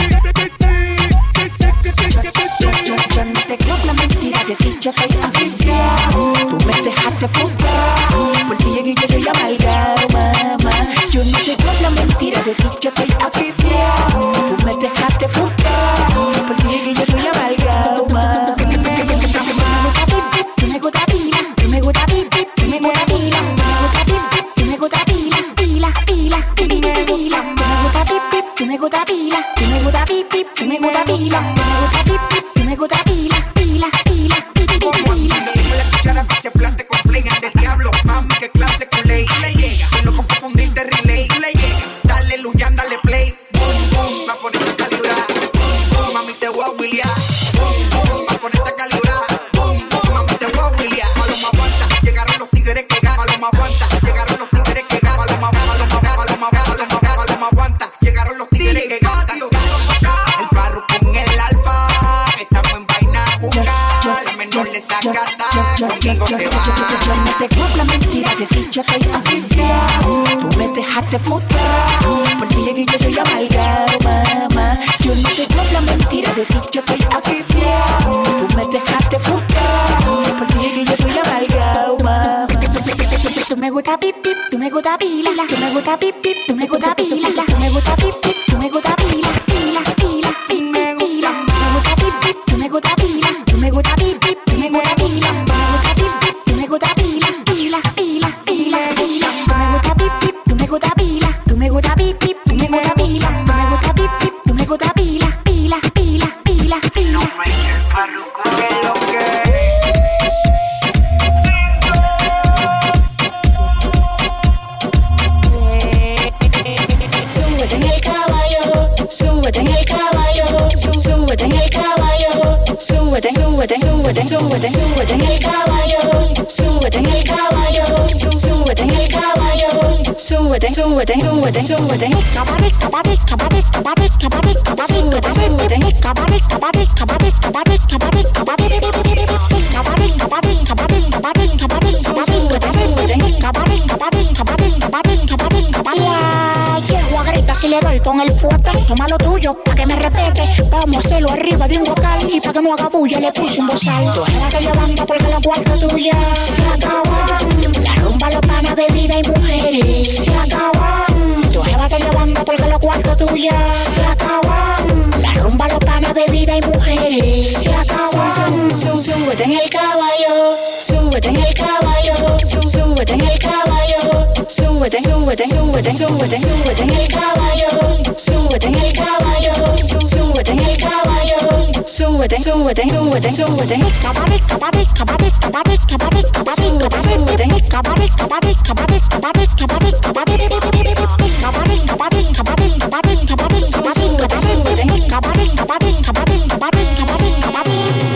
Yo no te creo la mentira de ti, yo estoy aficionado. Tú me dejaste frustrado, por ti llegué yo estoy amargado, mamá. Yo no te creo la mentira de ti, yo estoy aficionado. Tú me dejaste frustrado, por ti llegué yo estoy amargado, mamá. Tú me gusta pila, tú me gusta pila, tú me gusta pila, tú me gusta pila, pila, pila, pila, pila. Tú me gusta pila, tú me gusta pila, tú me gusta pila, tú me gusta pila, pila, pila, pila. Como así, no tengo la cuchara para ese plate con play del diablo. Mami, qué clase con ley. Le llega, no con confundir de relay. Le llega, dale luyan, dale play. Boom, boom, va a ponerte a calibrar. Boom, boom, mami, te voy a williar. Boom, boom, va a ponerte a calibrar. Boom, boom, mami, te voy a williar. Paloma aguanta, llegaron los tigres que ganan. Paloma aguanta, llegaron los tigres que ganan. Paloma, paloma, paloma, paloma, paloma aguanta, llegaron los tigres que ganan. El Farru con el alfa, estamos en vaina a buscar. La menor le saca conmigo se va. Yo no te creo la mentira de ti, yo estoy aficionado. Tú me dejaste frustrado, por ti llegué yo estoy amargado, mamá. Yo no te creo la mentira de ti, yo estoy aficionado. Tú me dejaste frustrado, por ti llegué yo estoy amargado, mamá. Tú me gusta pip pip, tú me gusta pila, tú me gusta pip pip, tú me gusta pila, tú me gusta pip pip, tú me gusta pila, pila, pila, pila, pila. Tú me gusta pip pip, tú me gusta pila, tú me gusta pip pip, tú me gusta pila, tú me gusta pila, pila, pila, pila, pila. Tú me gusta pip pip, tú me gusta pila, tú me gusta pip pip, tú me gusta pila, tú me gusta pip caballo, súbete en el caballo, sú- súbete en el caballo, súbete, súbete, súbete, súbete, súbete en el caballo, súbete en el caballo, sú- súbete en el caballo, súbete, súbete, súbete, súbete en el caballo, caballo, caballo, caballo, caballo, caballo, súbete, súbete en el caballo, caballo, caballo, caballo, caballo, caballo, caballo, caballo, caballo, caballo, caballo, súbete, súbete en el caballo, caballo, caballo, caballo, caballo, caballo. Llego a gritar si le doy con el fuerte. Toma lo tuyo pa' que me respete. Vamos a hacerlo arriba de un vocal. Y pa' que no haga bulla le puse un bozal. Tu jeva te llevando porque la cuarta tuya se acaban. La rumba, los panas, bebida y mujeres se acaban. Tu jeva te llevando porque la cuarta tuya se acaban. La rumba, los panas, bebida y mujeres se acaban. Sú- sú- Súbete en el caballo, súbete en el caballo, sú- súbete en el caballo, súbete, súbete, súbete, súbete, súbete en el caballo, súbete en el caballo, sú- súbete en el caballo, súbete, súbete, súbete, súbete en el caballo, caballo, caballo, caballo, caballo, caballo, súbete, súbete en el caballo, caballo, caballo, caballo, caballo, caballo, caballo, caballo, caballo, caballo, caballo, súbete, súbete en el caballo, caballo, caballo, caballo, caballo, caballo.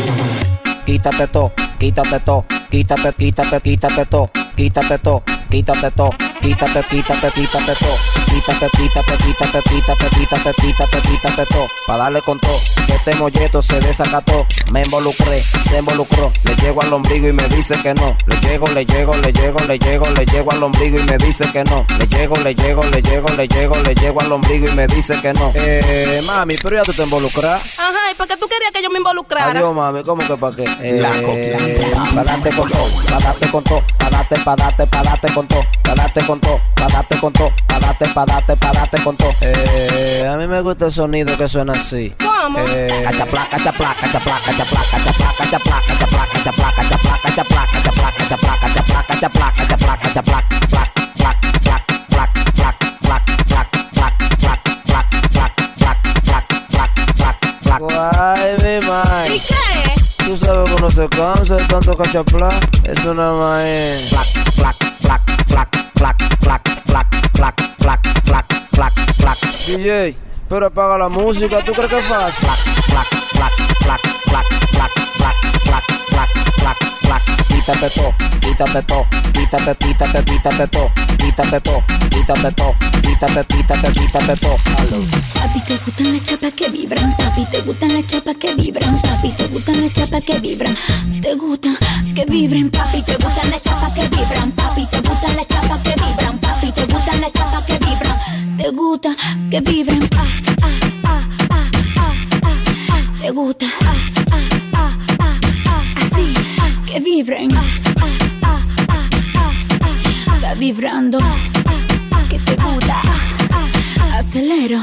Quítate to, quítate to, quítate, quítate, quítate to, quítate to, quítate to, quítate, quítate, quítate to, quítate, quítate, quítate, quítate, quítate, quítate, quítate to, pa' darle con to, que este molleto se desacató, me involucré, se involucró, le llego al ombligo y me dice que no, le llego, le llego, le llego, le llego, le llego al ombligo y me dice que no, le llego, le llego, le llego, le llego, le llego al ombligo y me dice que no. Eh, mami, pero ya tú te involucras. Ajá, ¿y por qué tú querías que yo me involucrara? Adiós, mami, ¿cómo que pa' qué? Eh, pa' darte con todo, pa' darte con todo, pa' darte, pa' darte, pa' darte con todo, pa' darte con todo, pa' darte con todo, pa' darte, pa' darte, pa' darte con todo. Eh, a mí me gusta el sonido que suena así. ¿Cómo? Eh, cachaplá, cachaplá, cachaplá, cachaplá, cachaplá, cachaplá, cachaplá, cachaplá, cachaplá, cachaplá, cachaplá, cachaplá, cachaplá, cachaplá, cachaplá, cachaplá, plac, plac, plac, plac, plac, plac, plac, plac, plac, plac, plac, plac, plac, plac, plac, plac. Ay, mi madre. ¿Y qué? Tú sabes que no se cansa de tanto cachaplá. Eso nada más es plac, plac, plac, plac, plac, plac, plac, plac, plac, plac, plac, plac. D J, pero apaga la música, ¿tú crees que es fácil? Plac, plac, plac, plac, plac, plac, plac, plac, plac, plac, plac. Quítate to, quítate to, quítate, quítate, quítate to, quítate to, quítate to, quítate, quítate, quítate to. Papi, te gustan las chapas que vibran. Papi, te gustan las chapas que vibran. Papi, te gustan las chapas que vibran. Te gustan que vibren. Papi, te gustan las chapas que vibran. Papi, te gustan las chapas que vibran. Papi, te gustan las chapas que vibran. Te gusta que vibren. Ah, ah, ah, ah, ah, ah, ah. Te gusta ah, ah, ah, ah, ah. Así que vibren. Ah, ah, ah, ah, ah, ah. Está vibrando. Que te gusta. Acelero.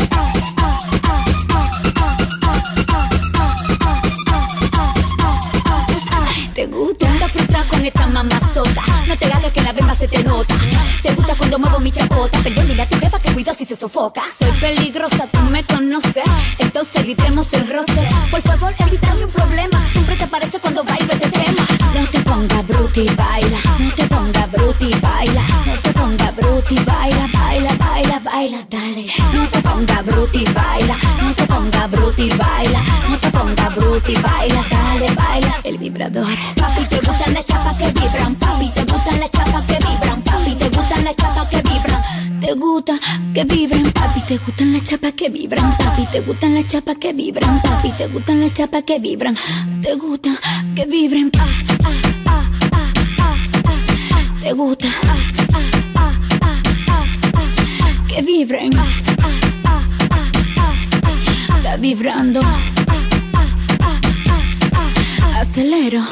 Te gusta. Te frustras con esta mamazota. No te hagas que en la bemba se te nota. Te gusta cuando muevo mi chapota. Perdón, dile a tu jefa que cuido si se sofoca. Soy peligrosa, tú me conoces. Entonces evitemos el roce. Por favor, evítame un problema. Siempre te aparece cuando bailo este tema. No te pongas bruti, baila. No te pongas bruti, baila. No te pongas bruti, baila, baila, baila, baila, dale. No te pongas bruti, baila. No te pongas bruti, baila. No te pongas bruti, baila, dale, baila. El vibrador. Papi, te gustan las chapas que vibran. Papi, te gustan las chapas que vibran. Papi, te gustan las chapas que vibran. Te gusta que vibren. Papi, te gustan las chapas que vibran. Papi, te gustan las chapas que vibran. Papi, te gustan las chapas que vibran. Te gusta que vibren. Ah, ah, ah, ah, ah, ah. Te gusta ah, ah, ah, ah, ah, ah. Que vibren. Ah, ah, ah, ah, ah, ah. Está vibrando. Ah, ah, ah, ah, ah, ah. Acelero.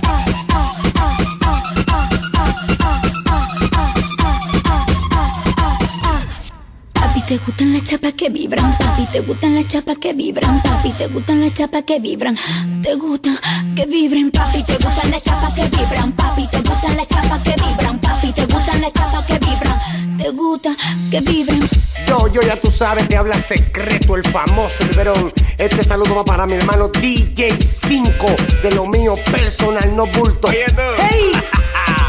Papi, te gustan las chapas que vibran. Papi, te gustan las chapas que vibran. Papi, te gustan las chapas que vibran. Te gusta que vibren. Papi, te gustan las chapas que vibran. Papi, te gustan las chapas que vibran. Papi, te gustan las chapas que vibran. Te gusta que vibren. Yo, yo ya tú sabes, te habla Secreto, el famoso biberón. Este saludo va para mi hermano D J cinco, de lo mío personal, no bulto. Oye, tú. ¡Hey!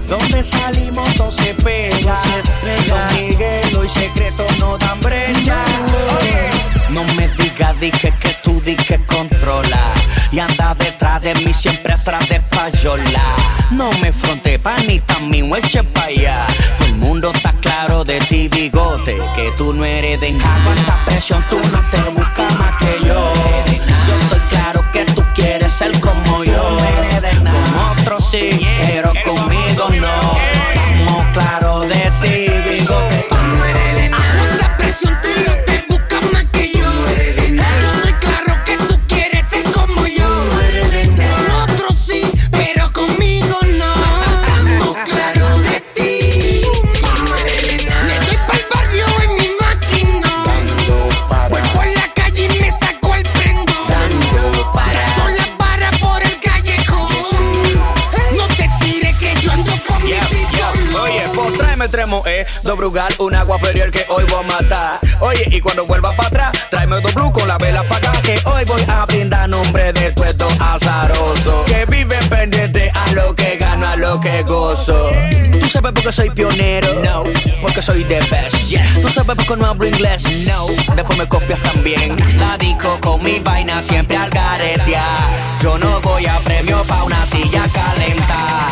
Donde salimos todo se pega. Don Miguelo y Secreto no dan brecha. Oye, no me digas, dije que tú di que controla. Y anda detrás de mí, siempre atrás de payola. No me fronte panita mío, eche pa' allá. Todo el mundo está claro de ti, bigote, que tú no eres de nada. Aguanta presión, tú no te buscas más que yo. Yo estoy claro que tú quieres ser como yo. Con otros sí, pero conmigo no. Estamos claros de ti, bigote, tú no eres de nada. Aguanta presión, tú no te buscas más que yo. Yo estoy claro que tú quieres ser como yo. Con otros sí, pero conmigo no. Estamos claros de ti. Le doy pa'l barrio en mi máquina. Voy por la calle y me saco el prendo. Trato la vara por el callejón. No te tires que yo ando con mi sitio. Oye, pues tráeme tres moe, dos brugal, un agua superior que hoy voy a matar. Oye, y cuando vuelva para atrás, tráeme dos blue con la vela para acá, que hoy voy a brindar nombre de tu estos azaroso, que vive pendiente a lo que gano, a lo que gozo. Tú sabes por qué soy pionero, no, porque soy the best. Yes. Tú sabes por qué no hablo inglés, no, después me copias también. La disco con mi vaina siempre al garetear. Yo no voy a premio pa' una silla calentar.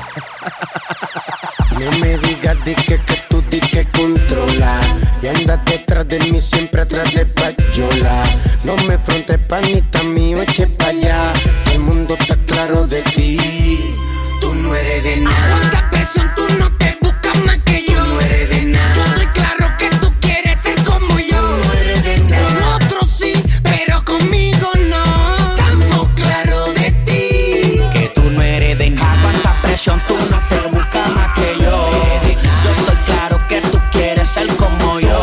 No me digas di que, que tú di que controla. Y andas detrás de mí, siempre atrás de payola. No me frontes panita mío, eche pa' allá. El mundo está claro de ti. Tú no eres de nada. Aguanta presión, tú no te buscas más que yo. Tú no eres de nada. Yo estoy claro que tú quieres ser como yo. Tú no eres de nada. Con otros sí, pero conmigo no. Estamos claros de ti. Que tú no eres de nada. Aguanta presión, tú no te buscas más que yo. Yo estoy claro que tú quieres ser como yo.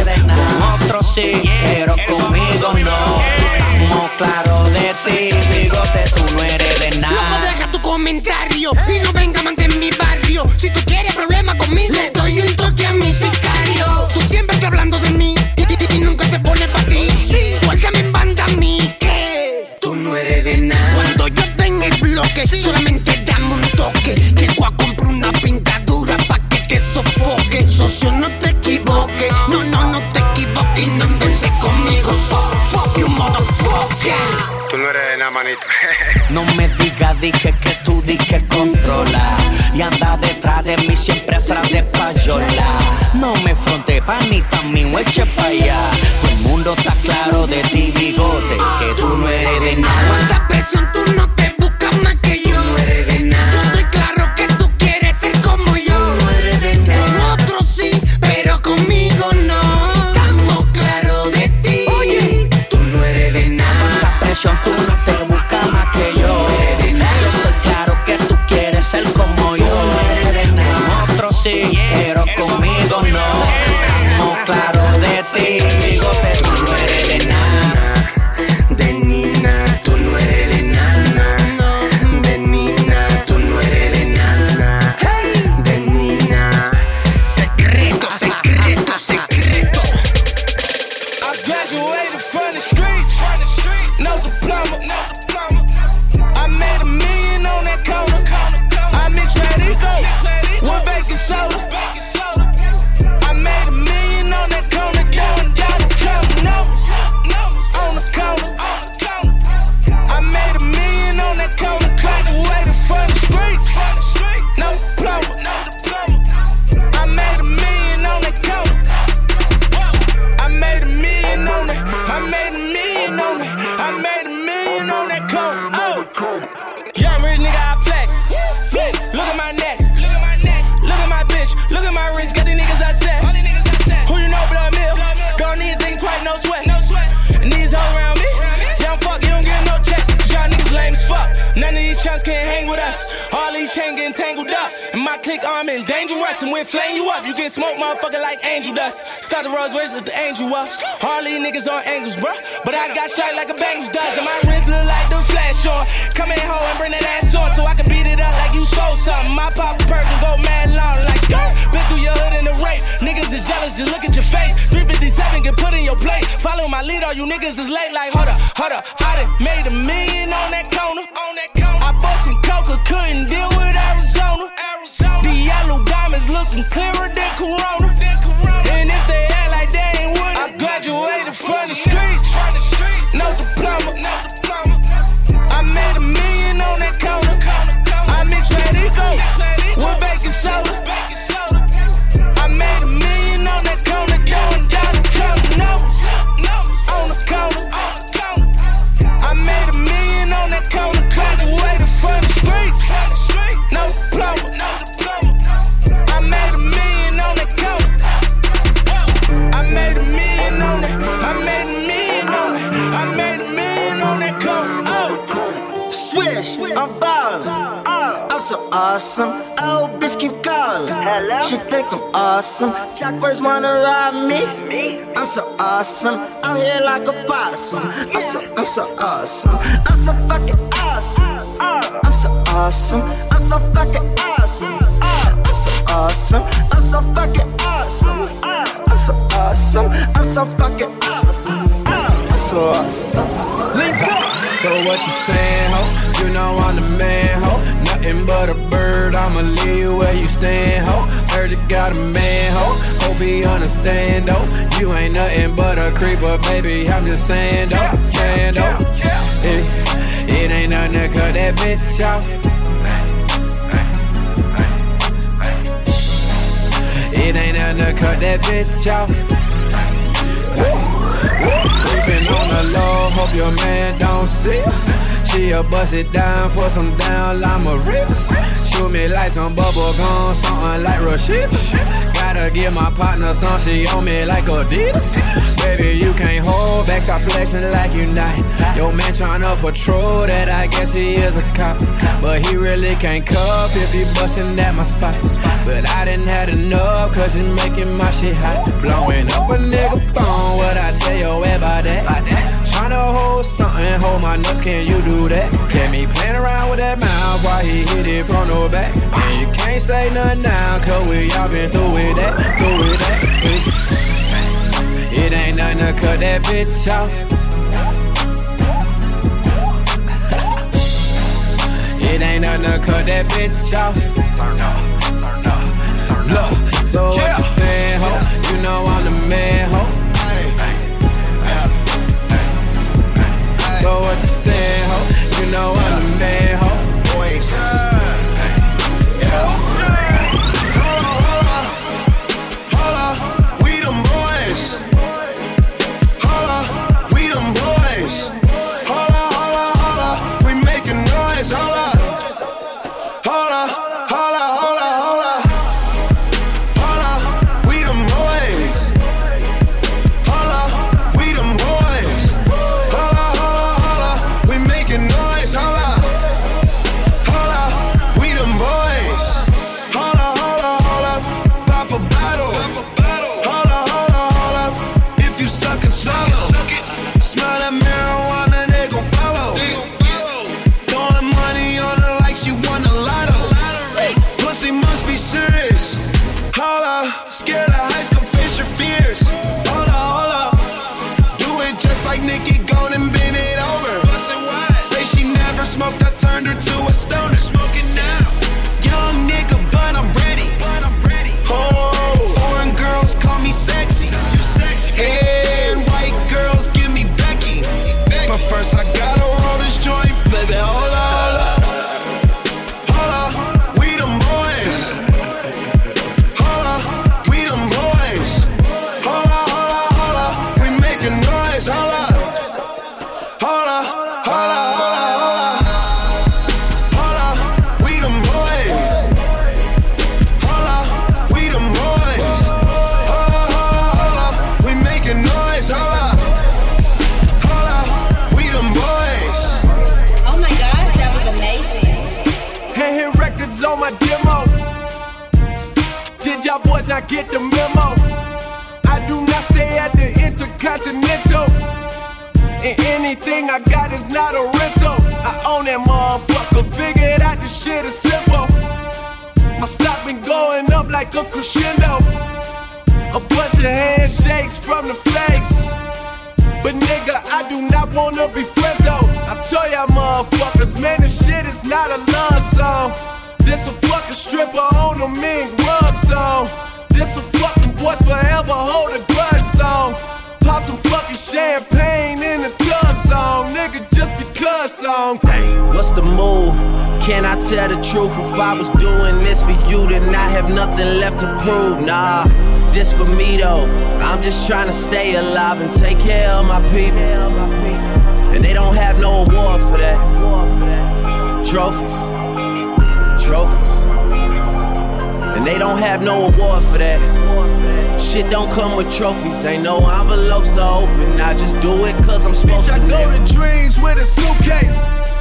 Con otros sí, pero conmigo no. Estamos claros de ti, bigote, tú no eres de nada. Loco, deja tu comentario y no venga más de mi barrio. Si tú quieres problemas conmigo, le doy un toque a mi sicario. Tú siempre estás hablando de mí y, y, y nunca te pones pa' ti. Sí, suéltame en banda a mí, que tú no eres de nada. Cuando yo tenga el bloque, sí, solamente dame un toque. Que voy a comprar una pintadura pa' que te sofoque. Socio, no te equivoques. No, no, no te equivoques. No vences conmigo. So, fuck you, motherfucker. Tú no eres de nada, manito. No me digas, dije que tú di que controla. Y anda detrás de mí, siempre atrás de payola. No me fronte panita mío, eche pa' allá. Todo el mundo está claro de ti, bigote, que tú no eres de nada. Aguanta presión, tú no te buscas más que yo. Tú no eres de nada. Yo estoy claro que tú quieres ser como yo. Tú no eres de nada. Con otros sí, pero conmigo no. Estamos claros de ti. Oye, tú no eres de nada. Aguanta presión, tú no te buscas más que yo. Yo estoy claro que tú quieres ser como yo. Con otros sí, pero conmigo no. Estamos claros de ti, bigote, tú no eres de nada. De nina, tú no eres de nada. De nina, tú no eres de nada. De nina. Secreto, secreto, secreto. I graduated from the streets, no diploma. I made a million on that corner. I mixed that ego with baking soda. I made a million on that corner, down, down the counter numbers on the corner. I made a million on that corner, graduated from the streets, no diploma. I made a million on that corner. I made a million on it. I made a million on it. I made a million on that coat. Oh, young rich nigga, I flex. Look at my neck. Look at my bitch. Look at my wrist. Got these niggas upset. Who you know, blood mill? Don't need to think twice, no sweat. And these hoes around me, young fuck, you don't get no check. Y'all niggas lame as fuck. None of these chumps can't hang with us. All these chains getting tangled up. And my click arm is dangerous. And when flame you up, you get smoked, motherfucker, like angel dust. Start the Rolls Royce with the angel up. All these niggas on angles, bruh. But I got shot like a Bengals does. And my wrist look like the flash on. Come in home and bring that ass on so I can beat it up like you stole something. My pop perk and go mad long like skirt. Been through your hood in the rape. Niggas is jealous, just look at your face. three fifty-seven get put in your plate. Follow my lead, all you niggas is late like hold up, hold up. I done made a million on that corner. On that corner. I bought some coca, couldn't deal with Arizona. Arizona. from the streets, no diploma. I made a million on that counter. I mixed Perico with baking soda. I made a million on that counter, doing down the counter numbers on the counter. I made a million on that counter, graduated from the streets, no diploma. I made a million on that counter. I made a million on that. I made a million on that. I made a million on that counter. Oh, swish, I'm ballin'. I'm so awesome. Oh, bitch keep calling. She think I'm awesome. Choppers wanna rob me. I'm so awesome. Out here like a possum. I'm so, I'm so awesome. I'm so fucking awesome. I'm so awesome. I'm so fucking awesome. I'm so awesome. I'm so fucking awesome. I'm so awesome. I'm so fucking awesome. I'm so awesome. Link up. So what you saying, ho? You know I'm the man, ho. Nothing but a bird, I'ma leave you where you stand, ho. Heard you got a man, ho. Hope he understand, though. You ain't nothing but a creeper, baby. I'm just saying, though. Saying, though. It, it ain't nothing to cut that bitch off. It ain't nothing to cut that bitch off. Creeping on the low, hope your man don't see. She'll bust it down for some down llama rips. Shoot me like some bubble gum, something like Rashida. Gotta give my partner some, she on me like Adidas. Baby, you can't hold back, stop flexing like you not. Your man tryna patrol that, I guess he is a cop. But he really can't cuff if he bustin' at my spot. But I didn't have enough, cause you making my shit hot. Blowing up a nigga phone, what I tell you about that? Tryna hold something, hold my nuts, can you do that? Get me playing around with that mouth while he hit it from the back. And you can't say nothing now, cause we all been through with that, through with that. It ain't nothing to cut that bitch off. It ain't nothing to cut that bitch off. Look, so what you saying, ho? You know I'm the man, ho. So what you saying, ho? You know I'm the man, ho. Boys. Yeah. Hold on, hold on. Hold on. We them boys. Hold on. We them boys. Hold on, hold on, hold on. We making noise. Hold on. Hold on, hold on, hold on, hold on. Hold on. We them boys. Hold on. We them boys. Hold on, hold on. We making noise, hold up, hold up, we them boys. Hold up, hold up, hold up, pop a bottle. Hold up, hold up, hold up, if you suck and swallow. Smell that marijuana, they gon' follow. Throwing money on her like she won a lotto. Pussy must be serious. Hold up, scared of heights, come face your fears. Hold up, hold up, do it just like Nicki, go and bend it over. Say she never smoked, I turned her to a stoner. Smoking now. Young nigga, but I'm ready. Oh, foreign girls call me sexy. And white girls give me Becky. But first I gotta roll this joint, baby. Hold up, hold up, we them boys. Hold up, we them boys. Hold up, hold up, hold up, we making noise. Hold up, hold up, hold up. On my demo, did y'all boys not get the memo? I do not stay at the Intercontinental, and anything I got is not a rental. I own that motherfucker, figured out this shit is simple. My stock been going up like a crescendo. A bunch of handshakes from the flakes, but nigga, I do not wanna be friends though. I tell y'all motherfuckers, man, this shit is not a love song. This a fucking stripper on a mean rug song. This a fucking boys forever hold a grudge song. Pop some fucking champagne in a tub song, nigga, just because song. Dang, what's the move? Can I tell the truth? If I was doing this for you, then I have nothing left to prove. Nah, this for me though. I'm just trying to stay alive and take care of my people. And they don't have no award for that. Trophies, trophies. And they don't have no award for that. Shit don't come with trophies, ain't no envelopes to open. I just do it cause I'm supposed Bitch, to. I go to dreams with a suitcase.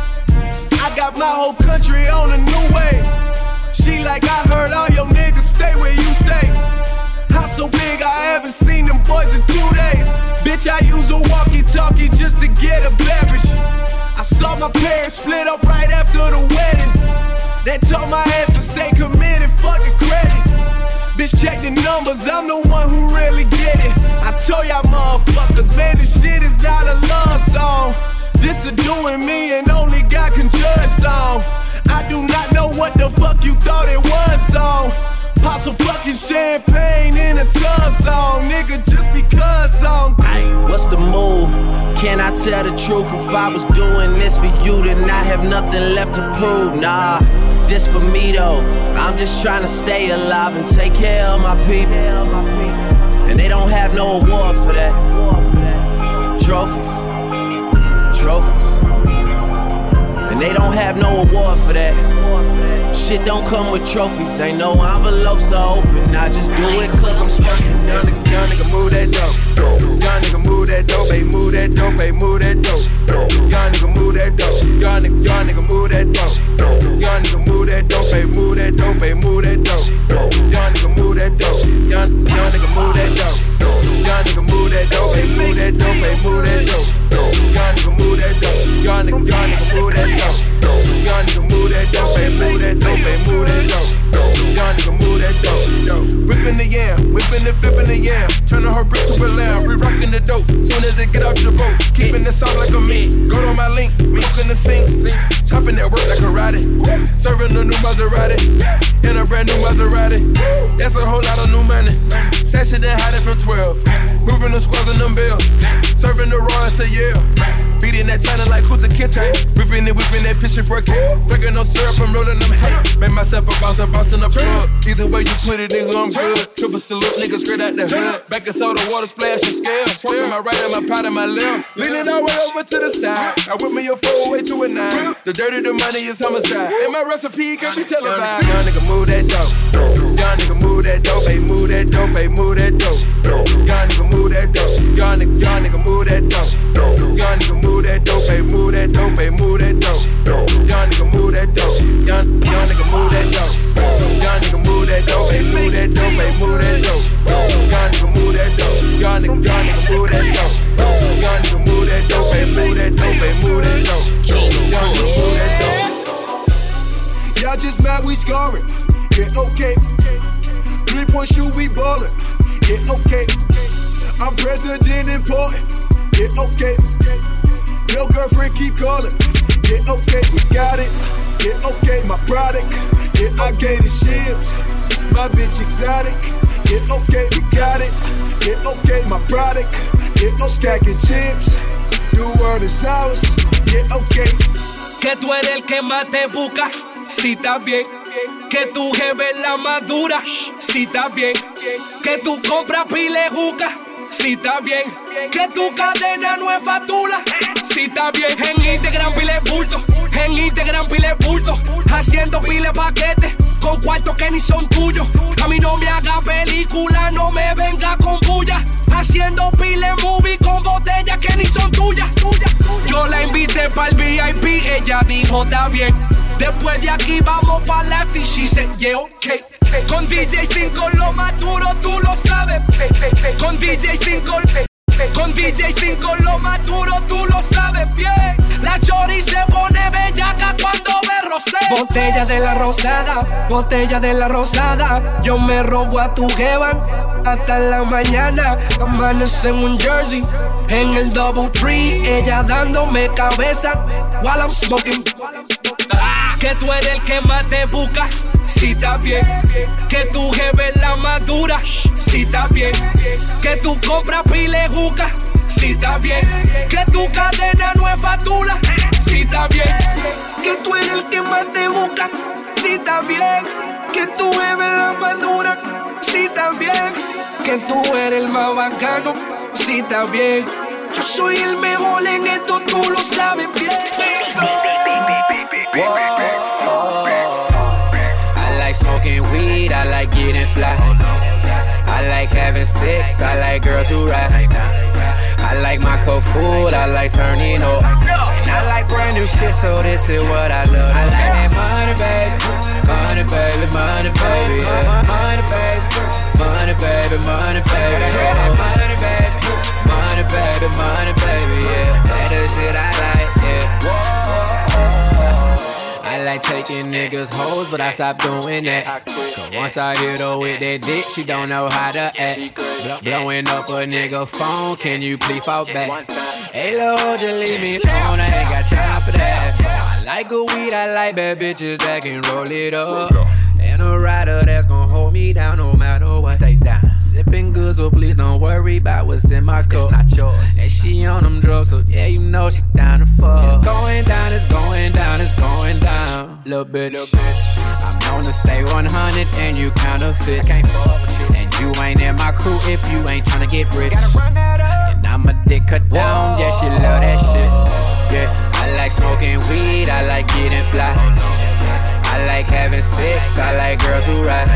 I got my whole country on a new way. She like, I heard all your niggas stay where you stay. House so big, I haven't seen them boys in two days. Bitch, I use a walkie-talkie just to get a beverage. I saw my parents split up right after the wedding. They told my ass to stay committed, fuck the credit. Bitch, check the numbers, I'm the one who really get it. I told y'all motherfuckers, man, this shit is not a love song. This a doing me and only God can judge song. I do not know what the fuck you thought it was song. Pop some fucking champagne in a tub song, nigga, just because song. What's the move? Can I tell the truth? If I was doing this for you, then I have nothing left to prove. Nah, this for me though. I'm just trying to stay alive and take care of my people. And they don't have no award for that. Trophies, trophies. And they don't have no award for that. Shit don't come with trophies, ain't no envelopes to open. I just do it cause I'm supposed to. Young nigga, young nigga, move that dope. Young nigga, move that dope, baby, move that dope, baby, move that dope. Young nigga, move that dope. Young nigga, young nigga, move that dope. Young nigga, move that dope, baby, move that dope, baby, move that dope. Young nigga, move that dope. Young young nigga, move that dope. Young nigga, move that dope, baby, move that dope, baby, move that dope. Young nigga, move that dope. Young nigga, young nigga, move that dope. Young nigga, move that dope, baby, move that dope, baby, move that dope. Young nigga, move that dope. Whipping the yam, whipping and flipping the yam. Turning her brick to a lamb, re-rocking the dope. Soon as it get off the boat, keeping the sound like a me. Go to my link, cooking the sink. Chopping that work like karate. Serving a new Maserati. In a brand new Maserati. That's a whole lot of new money. Sashing and hiding from twelve. Moving the squads in them bills. Serving the raw and say yeah. Beating that China like Kuta Kitchen. Whipping it, whipping that fish and breaking. Drinking no syrup, I'm rolling them hay. Made myself a boss, a boss in the plug. Either way you put it, nigga, I'm good. Triple salute, nigga, straight out the hood. Back and soda, water splash and scale. Swerving my right and my pot and my left. Leaning all the way over to the side. I whip me a four way to a nine. The dirty, the money is homicide. And my recipe can be televised. Young nigga, move that dope. Young nigga, move that dope, baby, move that dope, baby, move that dope. Young nigga, move that dope. Young nigga, young nigga, move that dope. Young nigga, move that dope, baby, move that dope, baby, move that dope. Young nigga, move that dope. Young young nigga, move that dope. Young nigga, move that dope, baby, move that dope, baby, move that dope. Young nigga, move that dope. Young nigga, young nigga, move that dope. Young nigga, move that dope, baby, move that dope, baby, move that dope. Young nigga, move that dope. Y'all just mad we scoring. Yeah, okay. Three point shoot, we ballin'. Yeah, okay. I'm president important. Yeah, okay. Your girlfriend keep calling. Yeah, okay, we got it. Yeah, okay, my product. Yeah, I gave the ships. My bitch exotic. Yeah, okay, we got it. Yeah, okay, my product. Yeah, I'm stacking chips. The world is ours. Yeah, okay. Que tú eres el que más te busca. Si estás bien. Que tu jefe es la más dura. Si estás bien. Que tú compras pile juca. Si está bien, que tu cadena no es fatula. Si está bien, en Instagram pile bulto. En Instagram pile bulto. Haciendo pile paquetes con cuartos que ni son tuyos. A mí no me haga película, no me venga con bulla. Haciendo pile movie con botellas que ni son tuyas. Yo la invité pa'l V I P, ella dijo está bien. Después de aquí vamos pa' Lefty, she said yeah okay. Con D J cinco lo más duro, tú lo sabes. Con D J cinco, con D J cinco lo más duro, tú lo sabes bien. La chori se pone bellaca cuando ve rosé. Botella de la rosada, botella de la rosada. Yo me robo a tu jevan hasta la mañana. Amanece en un jersey, en el double tree. Ella dándome cabeza while I'm smoking. Ah, que tú eres el que más te busca. Si está bien, que tu jefe es la más dura. Si está bien, que tú compras pile juca. si está bien, que tu cadena no es fatula, si está bien, que tú eres el que más te busca, si está bien, que tú eres la más dura, si está bien, que tú eres el más bacano, si está bien, yo soy el mejor en esto, tú lo sabes bien. Whoa. I like smoking weed, I like getting fly. I like having sex, I like girls who ride. I like my cold food, I like turning up. And I like brand new shit, so this is what I love. I like that money, baby, money, baby, money, baby, yeah. Money, baby, money, baby, money, baby, yeah. Money, baby, money, baby, money, baby, yeah. That is shit I like, yeah. I like taking niggas hoes, but I stopped doing that. So once I hit her with that dick, she don't know how to act. Blow- blowing up a nigga phone, can you please fall back? Hey Lord, just leave me alone, I ain't got time for that. I like good weed, I like bad bitches that can roll it up. And a rider that's gon' hold me down no matter what. Stay down. Sipping good, so please don't worry about what's in my cup. It's not yours. And she on them drugs, so yeah, you know she down to fuck. It's going down, it's going down, it's going down. Little bitch, Little bitch. I'm known to stay one hundred and you counterfeit. I can't fuck with you. And you ain't in my crew if you ain't tryna get rich. And I'm a dick cut down, yeah, she love that shit. Yeah, I like smoking weed, I like getting fly. I like having sex, I like girls who ride.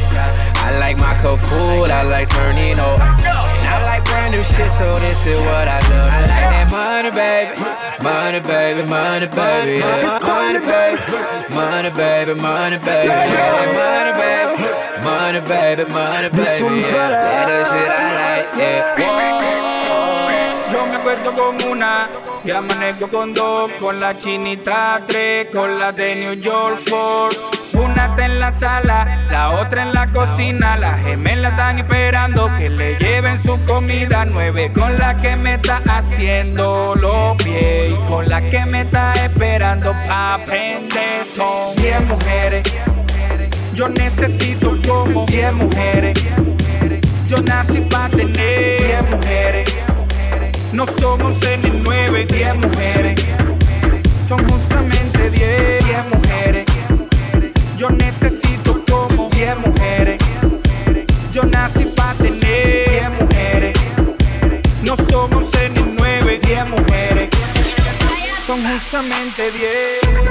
I like my cold food, I like turning up. And I like brand new shit, so this is what I love. I like that money, baby, money, baby, money, baby, yeah. Money, baby, money, baby, money, baby, yeah. Money, baby, money, baby, money, baby, yeah. That is shit I like, yeah. Yo me acuerdo con una y amanezco con dos, con la chinita tres, con la de New York four. Una está en la sala, la otra en la cocina. Las gemelas están esperando que le lleven su comida. Nueve con la que me está haciendo los pies y con la que me está esperando pa' aprender. Son diez mujeres, yo necesito como diez mujeres. Yo nací pa' tener diez mujeres. No somos en el nueve, diez mujeres. Son justamente diez, diez mujeres. Yo necesito como diez mujeres. Yo nací pa' tener diez mujeres. No somos en el nueve, diez mujeres. Son justamente diez.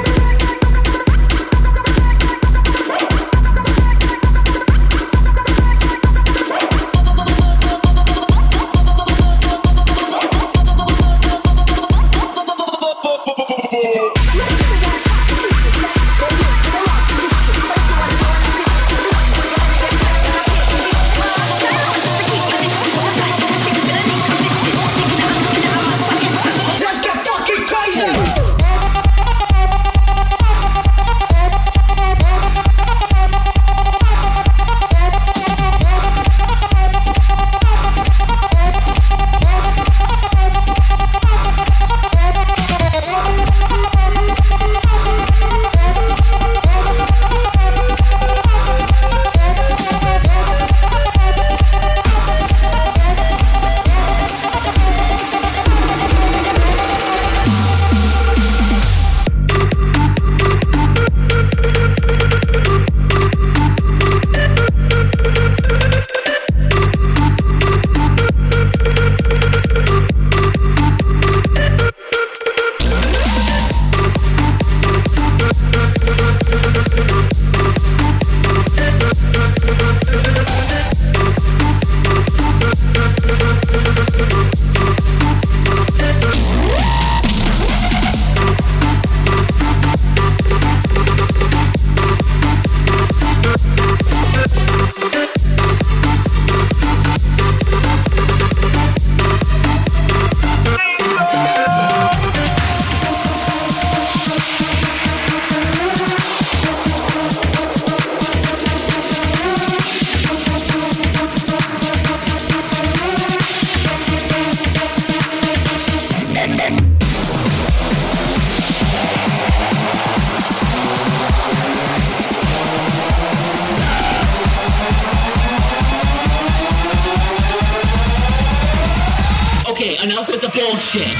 the bullshit.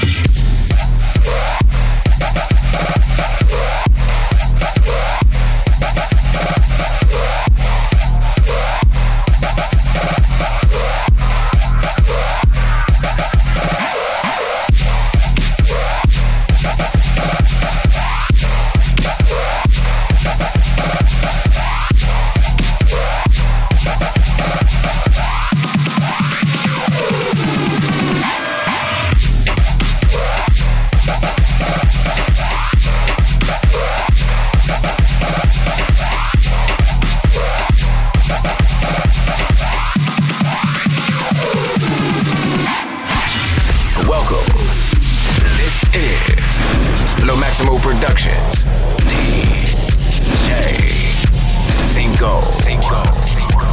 Productions, D J Cinco. Cinco. Cinco.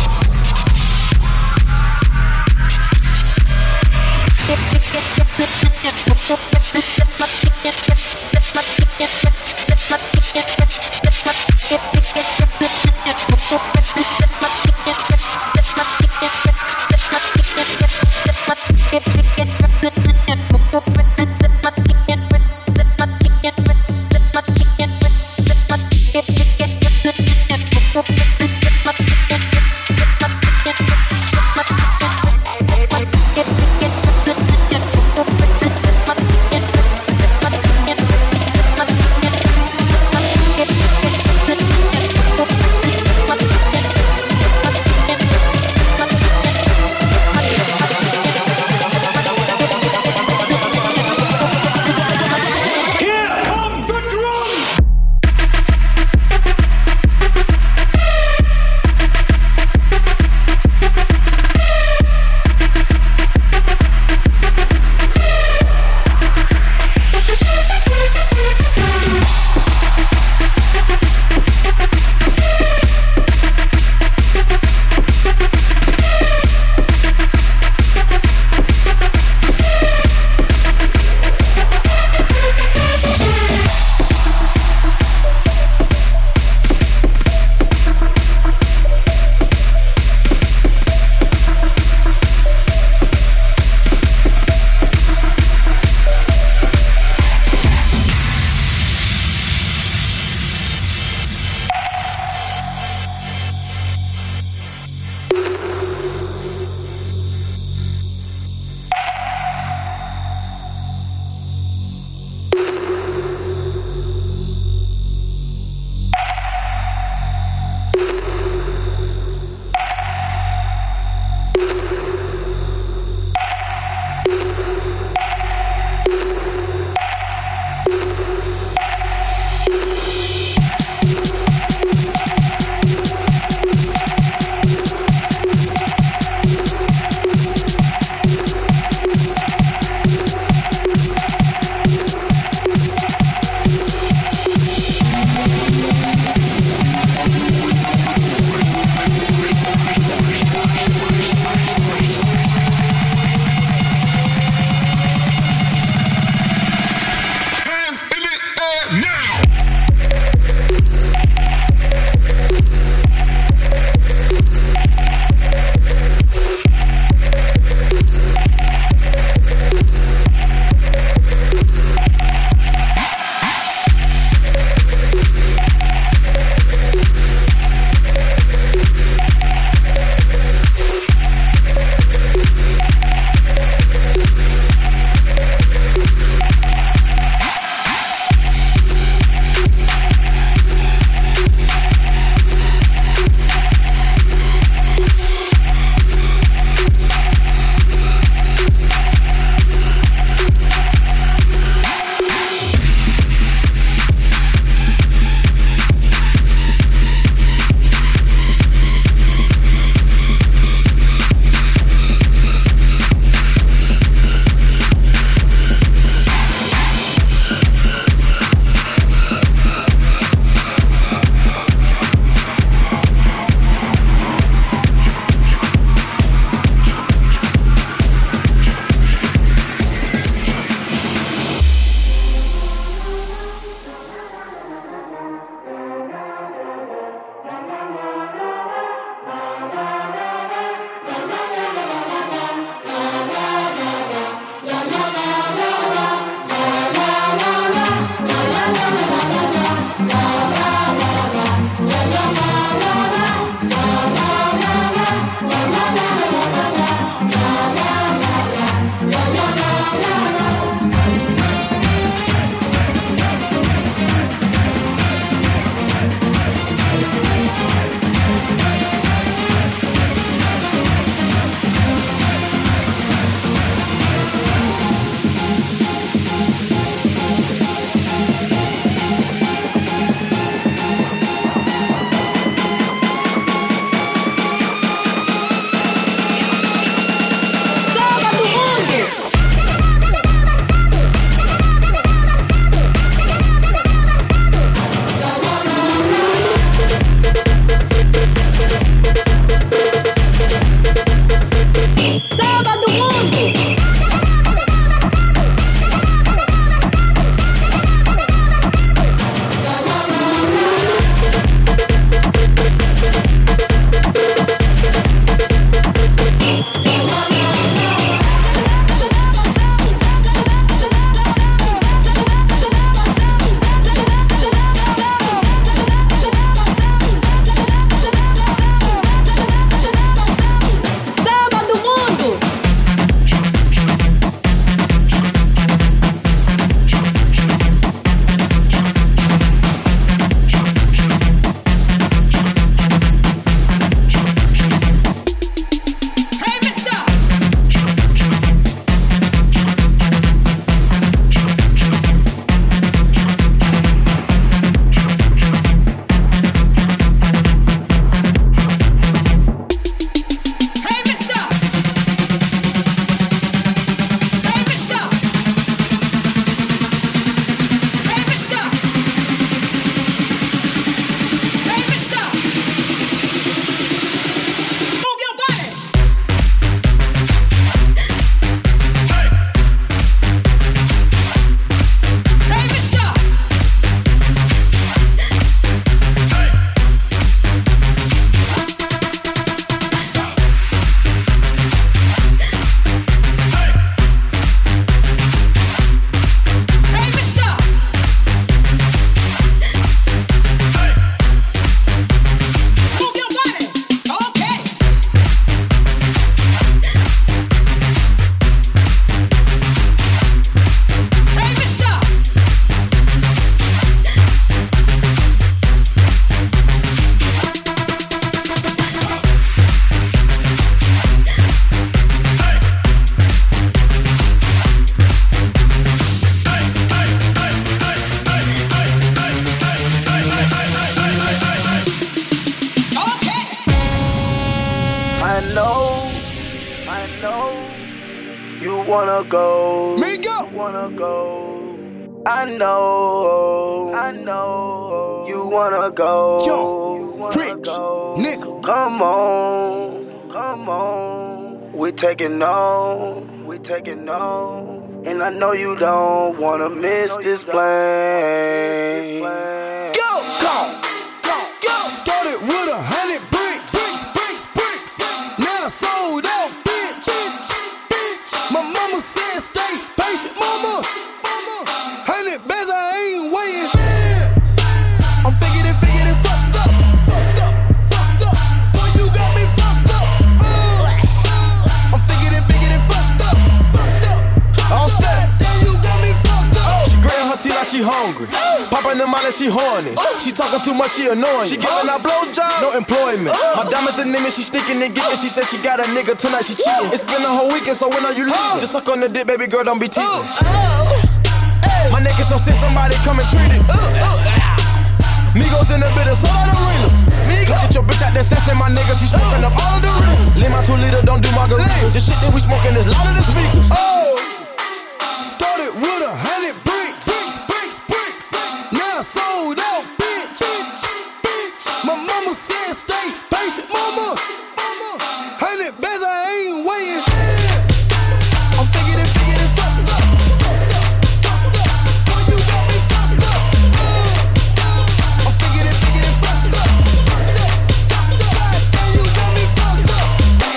wanna go. Me go. Wanna go. I know. I know. You wanna go. Yo, rich nigga. Come on. Come on. We taking on. We taking on. And I know you don't wanna miss this plane. Go. Go. Go. Started with a hundred bricks. Bricks, bricks, bricks. Now I sold out, bitch. Bitch. My mama said stay patient, mama. Hundred bands, I ain't waiting. I'm figured and figured and fucked up. Fucked up, fucked up. Boy, you got me fucked up. Uh. I'm figured and figured and fucked up. Fucked up. All set. Damn, you got me fucked up. She grind her teeth like she hungry. Popping them out like she horny. She talking too much, she annoying. She giving out blowjobs, no employment. My diamonds and niggas, she sticking and getting. She said she got a nigga tonight, she cheating. It's been a whole weekend, so when are you leaving? Just suck on the dick, baby girl, don't be teething. My neck is so sick, somebody come and treat it. Migos in the building, so all the reelers. Go get your bitch out that session, my nigga, she smoking up all the reels. Lean my two liter, don't do margaritas. The shit that we smoking is louder than speakers. Oh, started with a hundred bricks. Bricks, bricks, bricks. Now I sold out, bitch. Bitch. My mama said stay patient, mama. Hundred bands, I ain't waiting. I'm figured and figured and fucked up. Fucked up, fucked up. Boy, you got me fucked up. Uh. I'm figured and figured and fucked up. Fucked up, fucked up. God damn, you got me fucked up.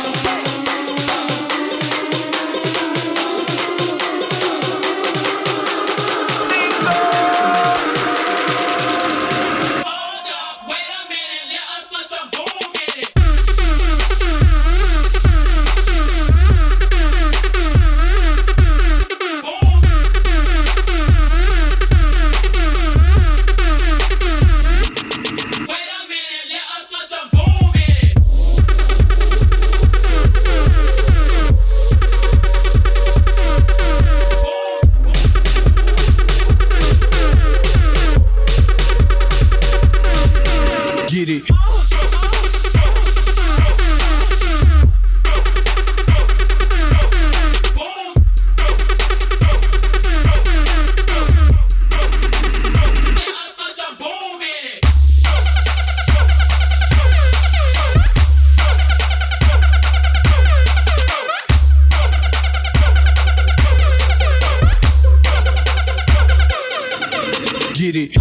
Get it. Get it.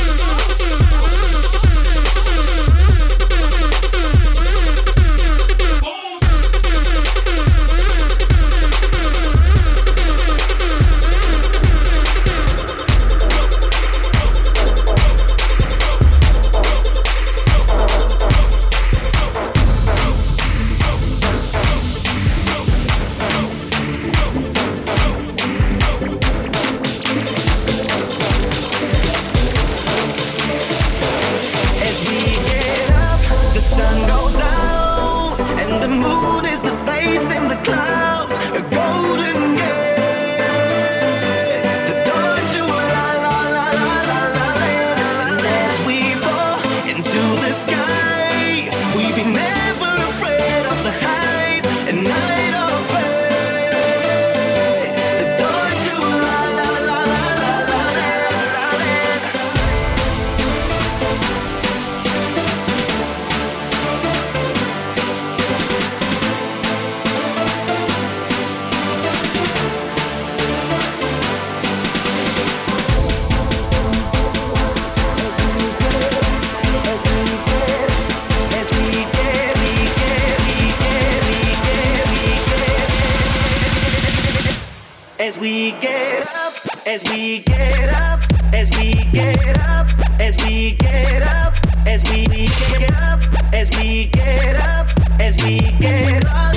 As we get up, as we get up, as we get up, as we get up, as we get up, as we get up, as we get up,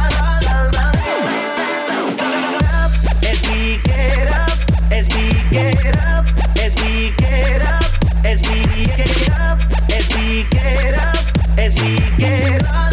as we get up, as we get up, as we get up, as we get up, as we get up, as we get up.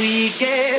we get